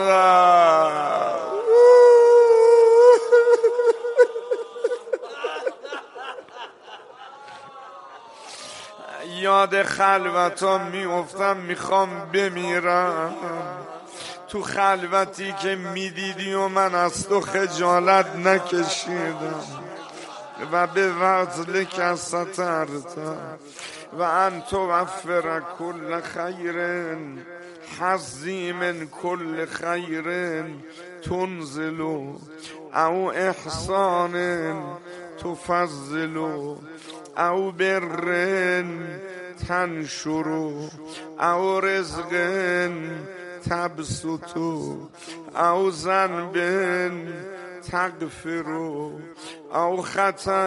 یاد خلوتا میافتم، میخوام بمیرم. تو خلوتی که میدیدی و من از تو خجالت نکشیدم. و به وزل که سترت و انت وفر کل خیر حظی من کل خیر تنزل او احسان تفضل او بر تنشر او رزق تبسط او ذنب تغفر او خطأ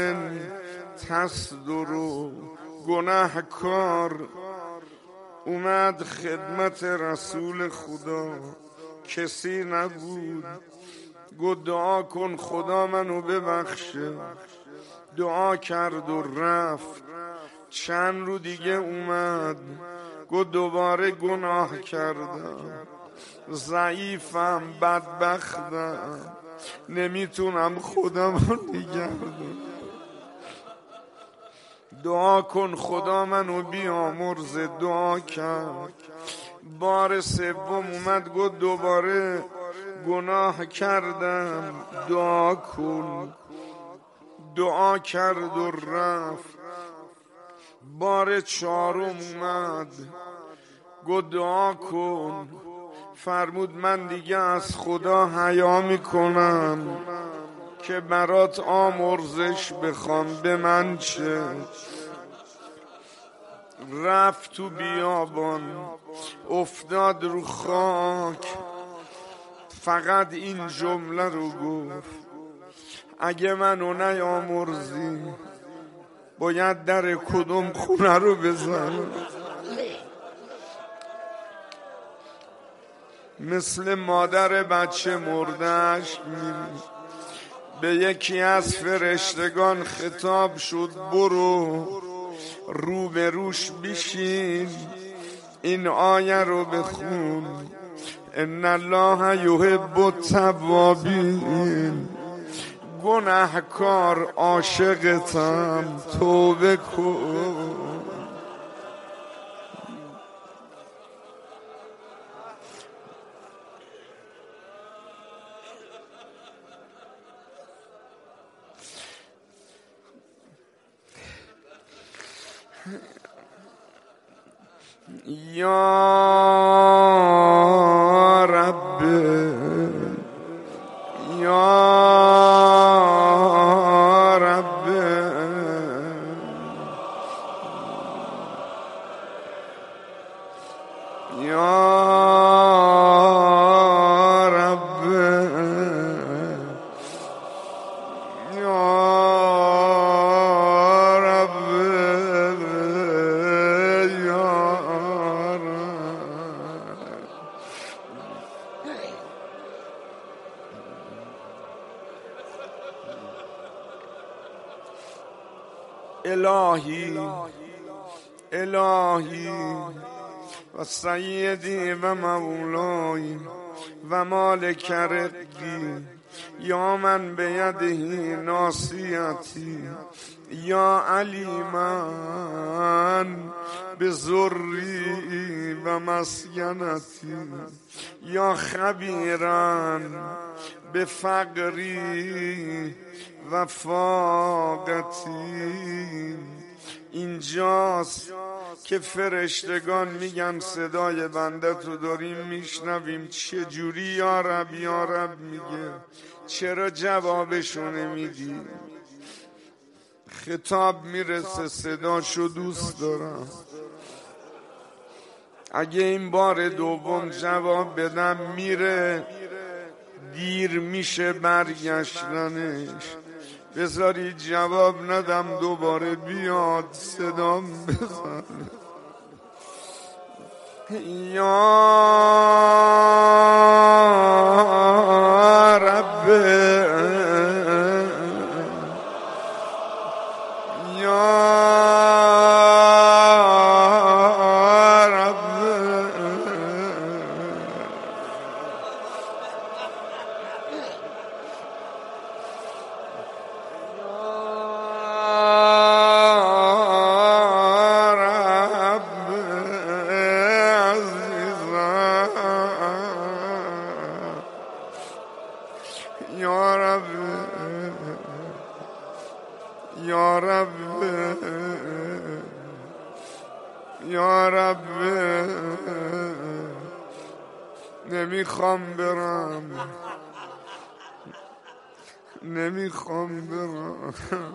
تصدر. گناهکار اومد خدمت رسول خدا، کسی نبود، گفت دعا کن خدا منو ببخشه. دعا کرد و رفت. چند رو دیگه اومد، گفت دوباره گناه کردم، ضعیفم، بدبختم، نمیتونم خودم رو نگه دارم. دعا کن خدا منو بیامرز. دعا کرد. بار سوم اومد، گفت دوباره گناه کردم، دعا کن. دعا کرد و رفت. بار چهارم اومد، گفت دعا کن. فرمود من دیگه از خدا حیا میکنم که برات آمرزش بخوام، به من چه. رفت تو بیابان، افتاد رو خاک، فقط این جمله رو گفت اگه منو نیامرزی باید در کدوم خونه رو بزنم. مثل مادر بچه مردهش میری. به یکی از فرشتگان خطاب شد برو روبروش بشین، این آیه رو بخون. ان الله یحب التوابین. گناهکار عاشقتم، توبه کن. یا رب یا رب یا رب الهی الهی و سیدی و مولای و مالک رقی یا من بیدهی ناصیتی یا علیما بذری و مسکنتی یا خبیرا بفقری و فاقتی. اینجاست که فرشتگان میگن صدای بنده تو داریم میشنویم، چجوری یا رب میگه، چرا جوابشو نمیدی؟ خطاب میرسه صداشو دوست دارم، اگه این بار دوم جواب بدم میره دیر میشه برگشتنش، بذاری جواب ندم دوباره بیاد صدام بزن. یا رب یا یا رب یا رب یا رب نمیخوام برم نمیخوام برم.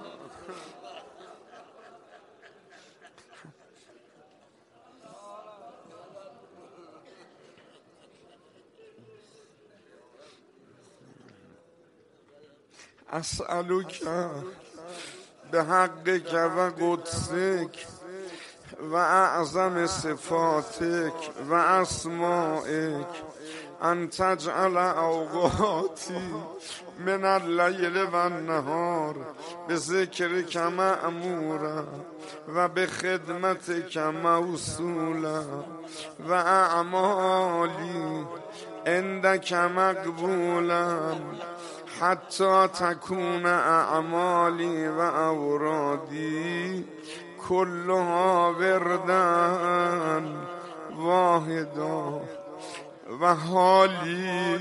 اسألک به حقک و قدسک و اعظم صفاتک و اسمائک ان تجعل اوقاتی من اللیل و النهار به ذکرک مأمورا و به خدمتک موصولا و اعمالی عندک مقبولا حتی تکون اعمالی و اورادی کلها وردن واحدا. و حالی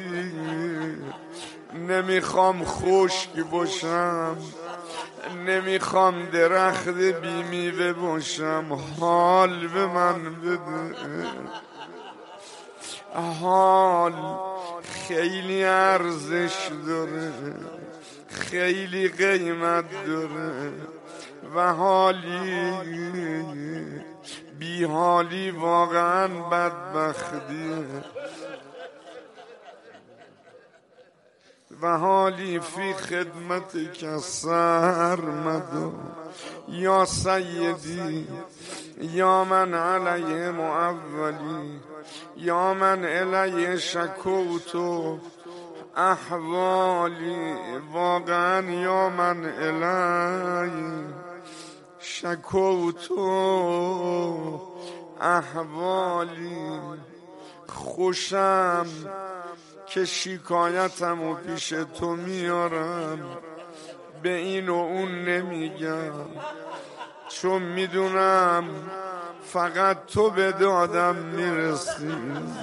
نمیخوام خشک باشم، نمیخوام درخت بیمیوه باشم، حال به من بده. حال خیلی ارزش داره، خیلی قیمت داره. و حالی بی حالی واقعا بدبختیه. و حالی فی خدمتک سرمدا یا سیدی یا من علیه معولی یا من الیه شکوتو احوالی. واقعا یا من الیه شکوتو احوالی. خوشم که شکایتمو پیش تو میارم، به این و اون نمیگم، چون میدونم فقط تو به دادم میرسی.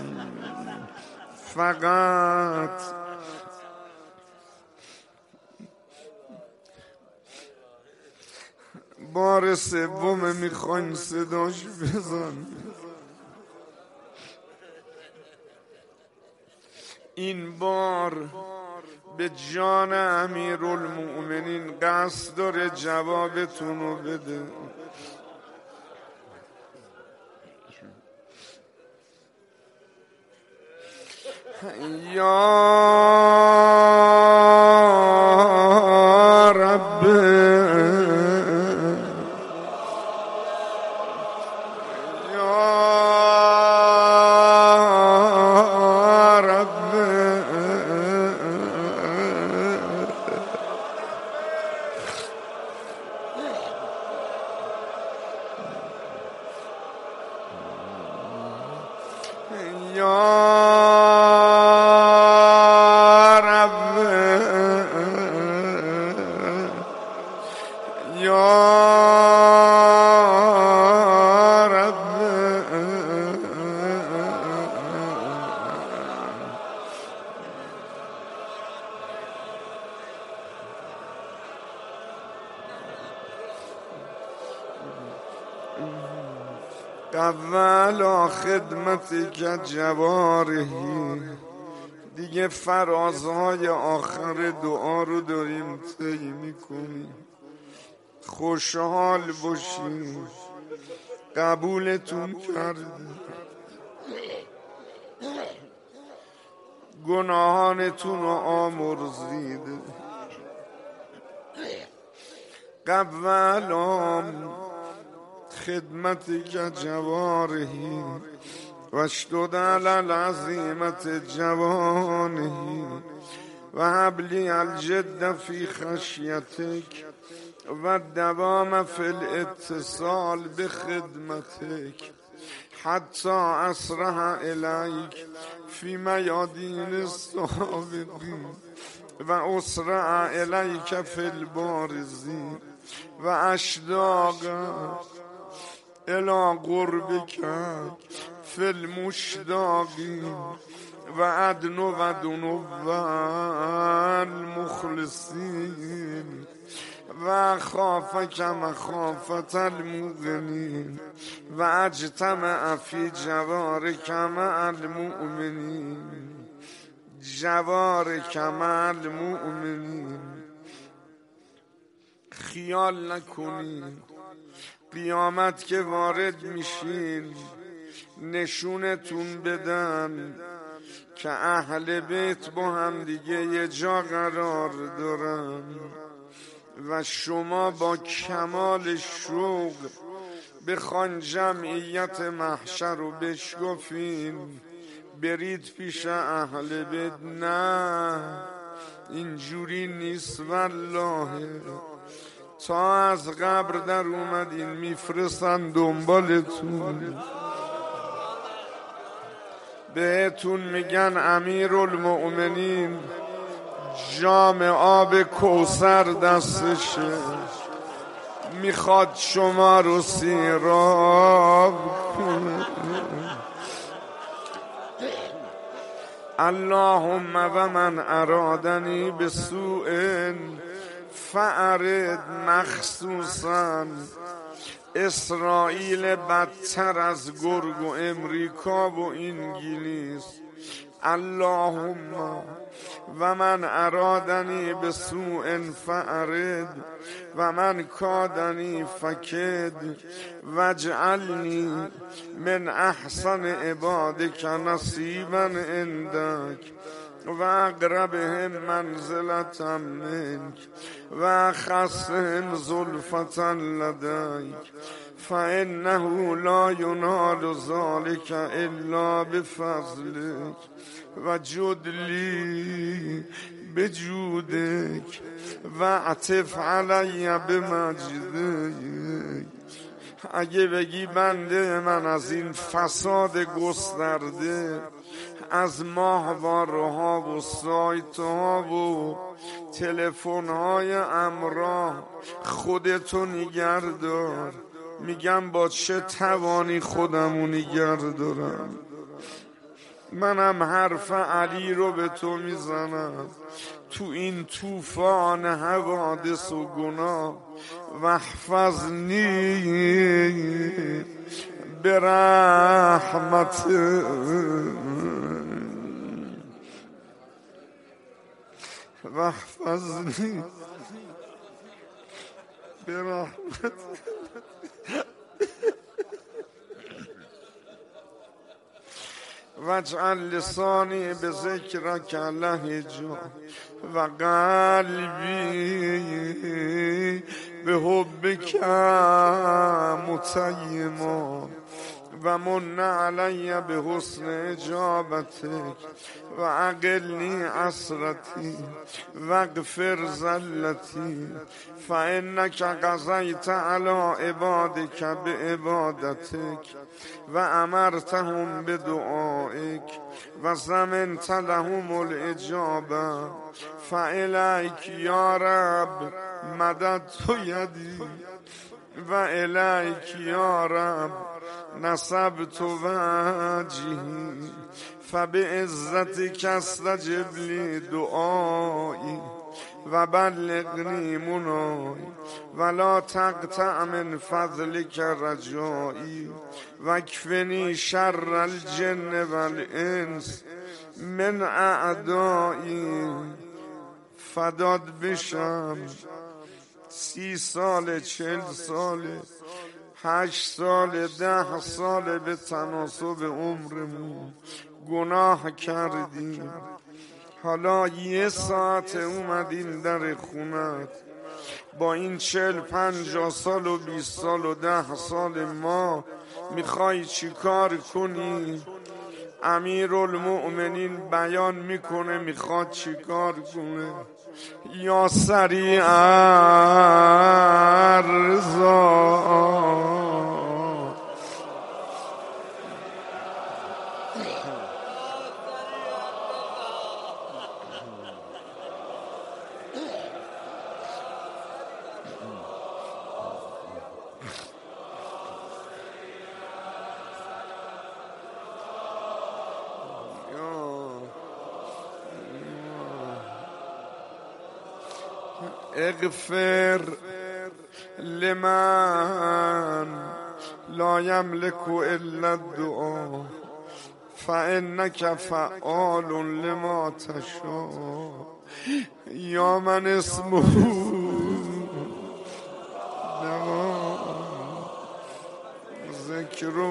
فقط بار سوم میخواین صداش بزن. این بار به جان امیرالمؤمنین قصد داره جوابتونو بده. یا رب قولا خدمتک جوارحی. دیگه فرازهای آخر دعا رو داریم طی میکنیم. خوشحال باشیم، قبولتون کرده، گناهانتون رو آمرزیده. قبلام خدمتک جوارحی واشدد علی العزیمت جوانحی و هبلی الجد فی خشیتک و دوام فی الاتصال بخدمتک حتی اسرح الیک فی میادین السابقین و اسرع الیک فی البارزین و اشتاق الی قربک فی المشتاقین و ادنو و دنو و المخلصین و خافک مخافت الموقنین و اجتمع فی جوارک مع المؤمنین. جوارک مع المؤمنین. خیال نکنین قیامت که وارد میشین نشونتون بدن که اهل بیت با هم دیگه یه جا قرار دارن و شما با کمال شوق بخوان جمعیت محشر رو بشکفین برید پیش اهل بیت. نه اینجوری نیست والله. تا از قبر در اومدین میفرستن دنبالتون، بهتون میگن امیرالمؤمنین جام آب کوثر دستشه، میخواد شما رو سیراب کنه. اللهم و من ارادنی بسوء فأرد. مخصوصا اسرائیل بدتر از گرگ و امریکا و انگلیس. اللهم و من ارادنی بسوء فأرد و من کادنی فکد واجعلنی من احسن عبادک نصیبا عندک و اقربهم منزلة منک و اخصهم زلفة لدیک فانه لا ینال ذلک الا بفضلک و جدلی بجودک و عطف علی بمجدک. اگه بگی بنده من از این فساد گسترده از ماهوارها و سایت ها و تلفن های امراه خودتو نگردار، میگم با چه توانی خودمو نگردارم. منم حرف علی رو به تو میزنم تو این طوفان حوادث و گناه. واحفظنی برحمت واحفظنی برحمت واجعل لسانی بذکرک لهجا و قلبی به حبک متیما و من علی به حسن اجابتک و عقلنی عسرتی و اغفر زلتی فانک قضیت علی عبادک بعبادتک و امرتهم بدعائک و ضمنت لهم الاجابه فالیک یا رب مددت یدی و الیک یا رب نصبت وجهی فبعزتک استجب لی دعایی و بلغنی منای ولا تقطع من فضلک رجایی و اکفنی شر الجن والانس من اعدایی. فداد بشم 30 سال 40 سال 8 سال 10 سال به تناسب عمرمون گناه کردیم، حالا 1 ساعت اومدیم در خونت با این 40-50 سال و 20 سال و 10 سال ما میخوای چی کار کنی؟ امیرالمؤمنین بیان میکنه میخواد چی کار کنه. یا سریع رضا اغفر لمن لا يملك الا الدعاء فانك فعال لما تشاء یا من اسمه ذکر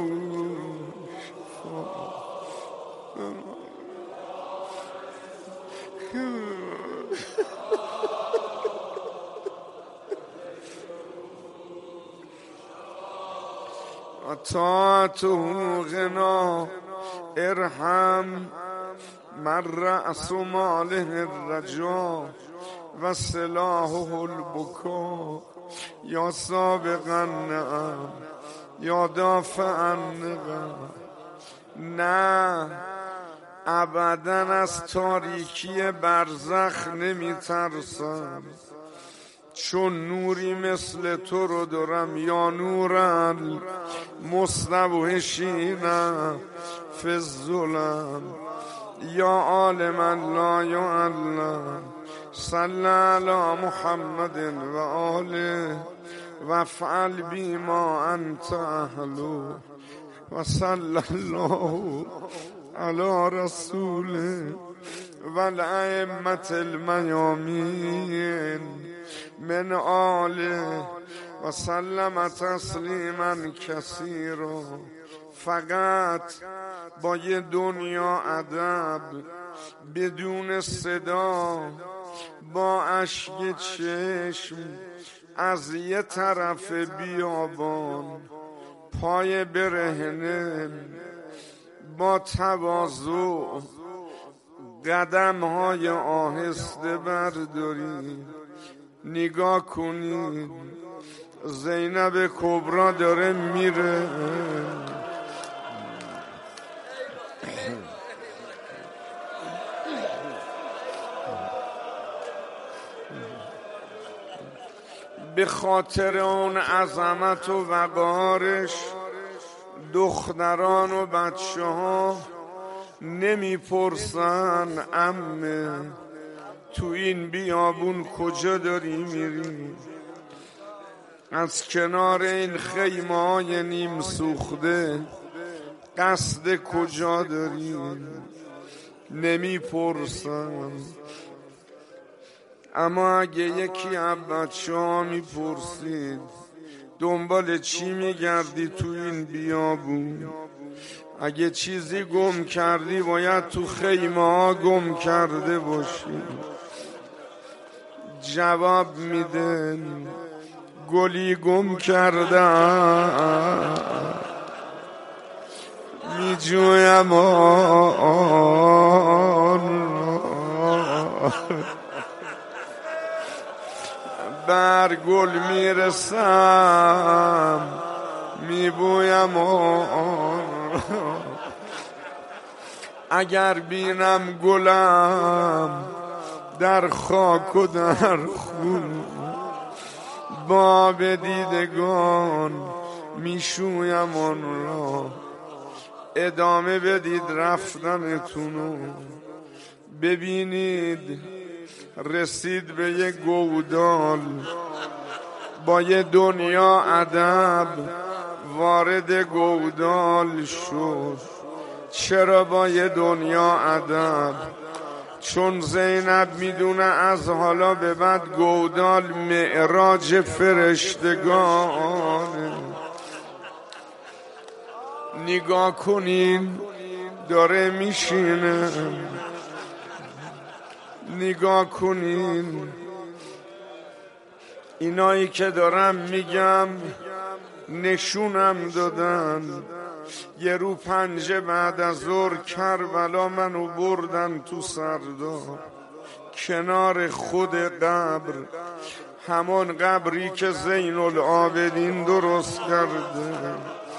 طاعته غنا ارحم من رأس ماله الرجا و سلاحه البکا یا سابقا نعم یا دافعا نقم. نه ابدا از تاریکی برزخ نمی ترسم چون نوری مثل تو رو دارم. یا نورن مستوحشین فی الظلم یا عالما لا یعلم صلی علی محمد و آله و افعل بی ما انت اهلو و صلی الله علی رسوله و الائمة المیامین من آله و سلم تسلیما کثیرا. فقط با یه دنیا ادب بدون صدا با اشک چشم از یه طرف بیابان پای برهنه با تواضع قدم های آهسته بردارید. نگاه کنید زینب کبرا داره میره. به خاطر اون عظمت و وقارش دختران و بچه ها نمیپرسن عمه تو این بیابون کجا داری میری؟ از کنار این خیمه های نیم سوخته قصد کجا داری؟ نمیپرسن. اما اگه یکی از بچه ها میپرسید دنبال چی میگردی تو این بیابون؟ اگه چیزی گم کردی باید تو خیمه ها گم کرده باشی. جواب میدن گلی گم کردم میجویم آن بر گل میرسم میبویم آن. اگر بینم گلم در خاک و در خون با به دیدگان میشویم آن را. ادامه بدید رفتنتونو. ببینید رسید به یه گودال، با یه دنیا ادب وارد گودال شد. چرا با یه دنیا ادب؟ چون زینب میدونه از حالا به بعد گودال معراج فرشتگانه. نگاه کنین داره میشینه، نگاه کنین اینایی که دارم میگم نشونم دادن. یه رو پنجه بعد از ظهر کربلا منو بردن تو سردار کنار خود قبر، همون قبری که زین العابدین درست کرده.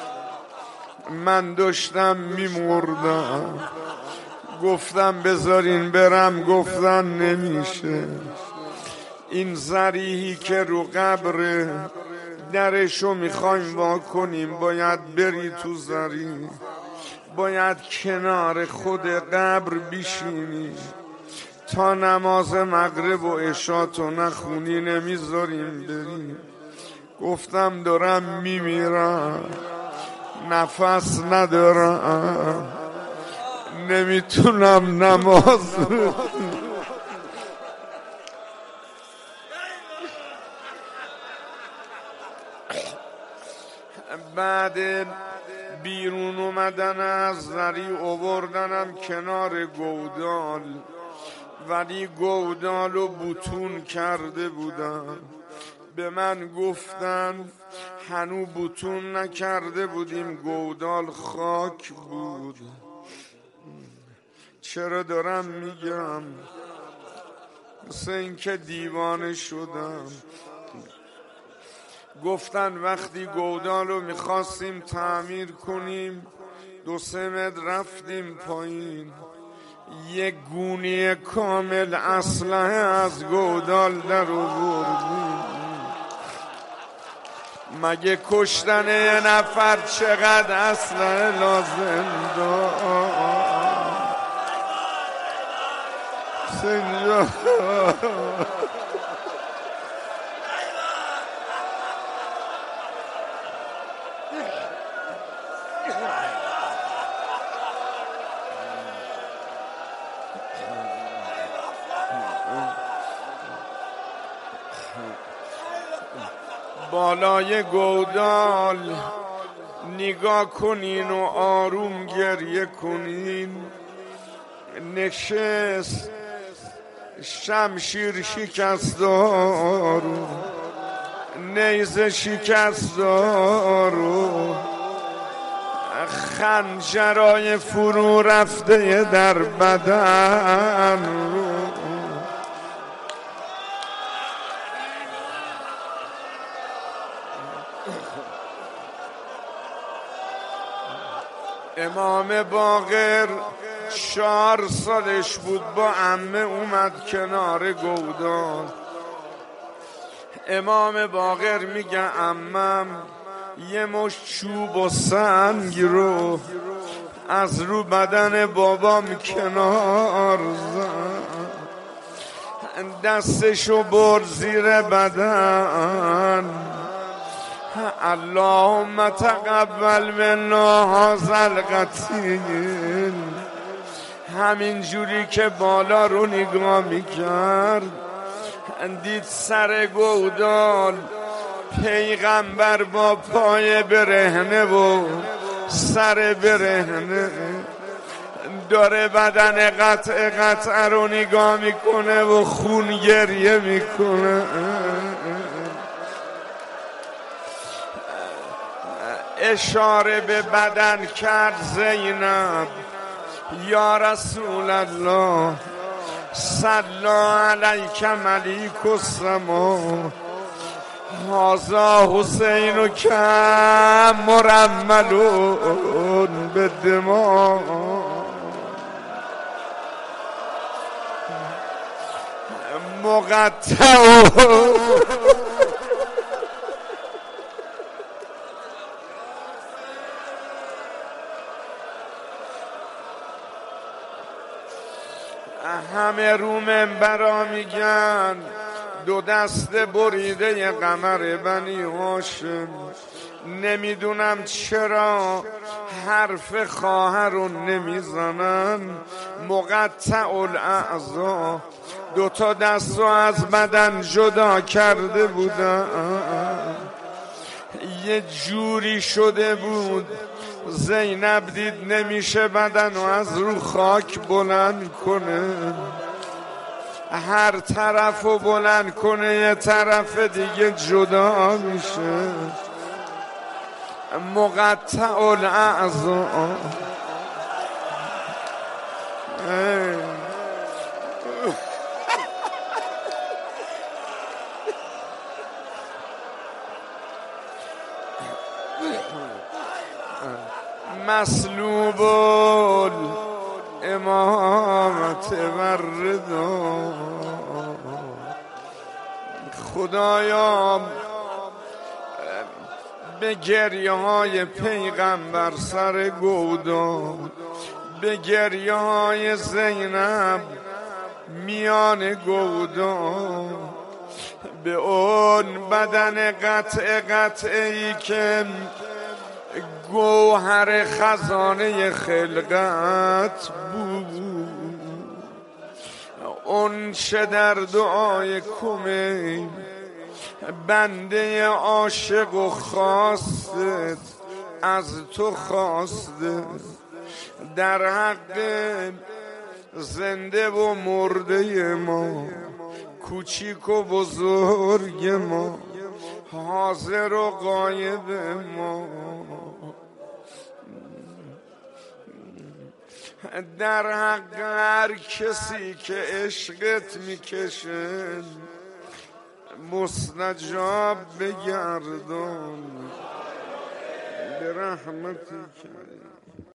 من داشتم میمردم، گفتم بذارین برم، گفتن نمیشه. این ذریحی که رو قبر درشو میخوایم وا کنیم، باید بری تو ذریح، باید کنار خود قبر بشینی تا نماز مغرب و عشا تو نخونی، نمیذاریم بری. گفتم دارم میمیرم، نفس ندارم، نمیتونم نماز بعد بیرون اومدن از ذریع آوردنم کنار گودال، ولی گودالو بوتون کرده بودم. به من گفتن هنو بوتون نکرده بودیم، گودال خاک بود. چرا دارم میگم؟ مثل این که دیوانه شدم. گفتن وقتی گودالو میخواستیم تعمیر کنیم 2-3 متر رفتیم پایین، یک گونی کامل اسلحه از گودال در آوردیم. مگه کشتن یه نفر چقدر اسلحه لازم داره؟ سنجا بالای گودال نگاه کنین و آروم گریه کنین. نشست شمشیر شکست دارو، نیزه شکست دارو، خنجرای فرو رفته در بدن رو. امام باقر 4 سالش بود، با عمه اومد کنار گودال. امام باقر میگه عمم یه مشت چوب و سنگ رو از رو بدن بابام کنار زد، دستشو برد زیر بدن. اللهم تقبل منا هذا القتیل. همین جوری که بالا رو نگاه میکرد دید سر گودال پیغمبر با پای برهنه و سر برهنه داره بدن قطع رو نگاه میکنه و خون گریه میکنه. اشاره به بدن کرد زینب، یا رسول الله صلی علیک ملیک السما، هذا حسین کم مرملون به دماء، مقطع همه رو منبرا میگن دو دست بریده قمر بنی هاشم. نمیدونم چرا حرف خواهر رو نمیزنن. مقطع الاعضا، دوتا دست رو از بدن جدا کرده بودن، یه جوری شده بود زینب دید نمیشه بدن رو از رو خاک بلند کنه. هر طرف رو بلند کنه یه طرف دیگه جدا میشه. مقطع الاعضا. مسلوب الامامت والرضا. خدایا به گریه های پیغمبر سر گودا، به گریه های زینب میان گودا، به اون بدن قطعی که گوهر خزانه خلقت بود، اون چه در دعای کمی بنده عاشق و خواستت از تو خواسته، در حق زنده و مرده ما، کوچیک و بزرگ ما، حاضر و غایب ما، در حق هر کسی که عشقت میکشه مستجاب بگردان به رحمتی کریم.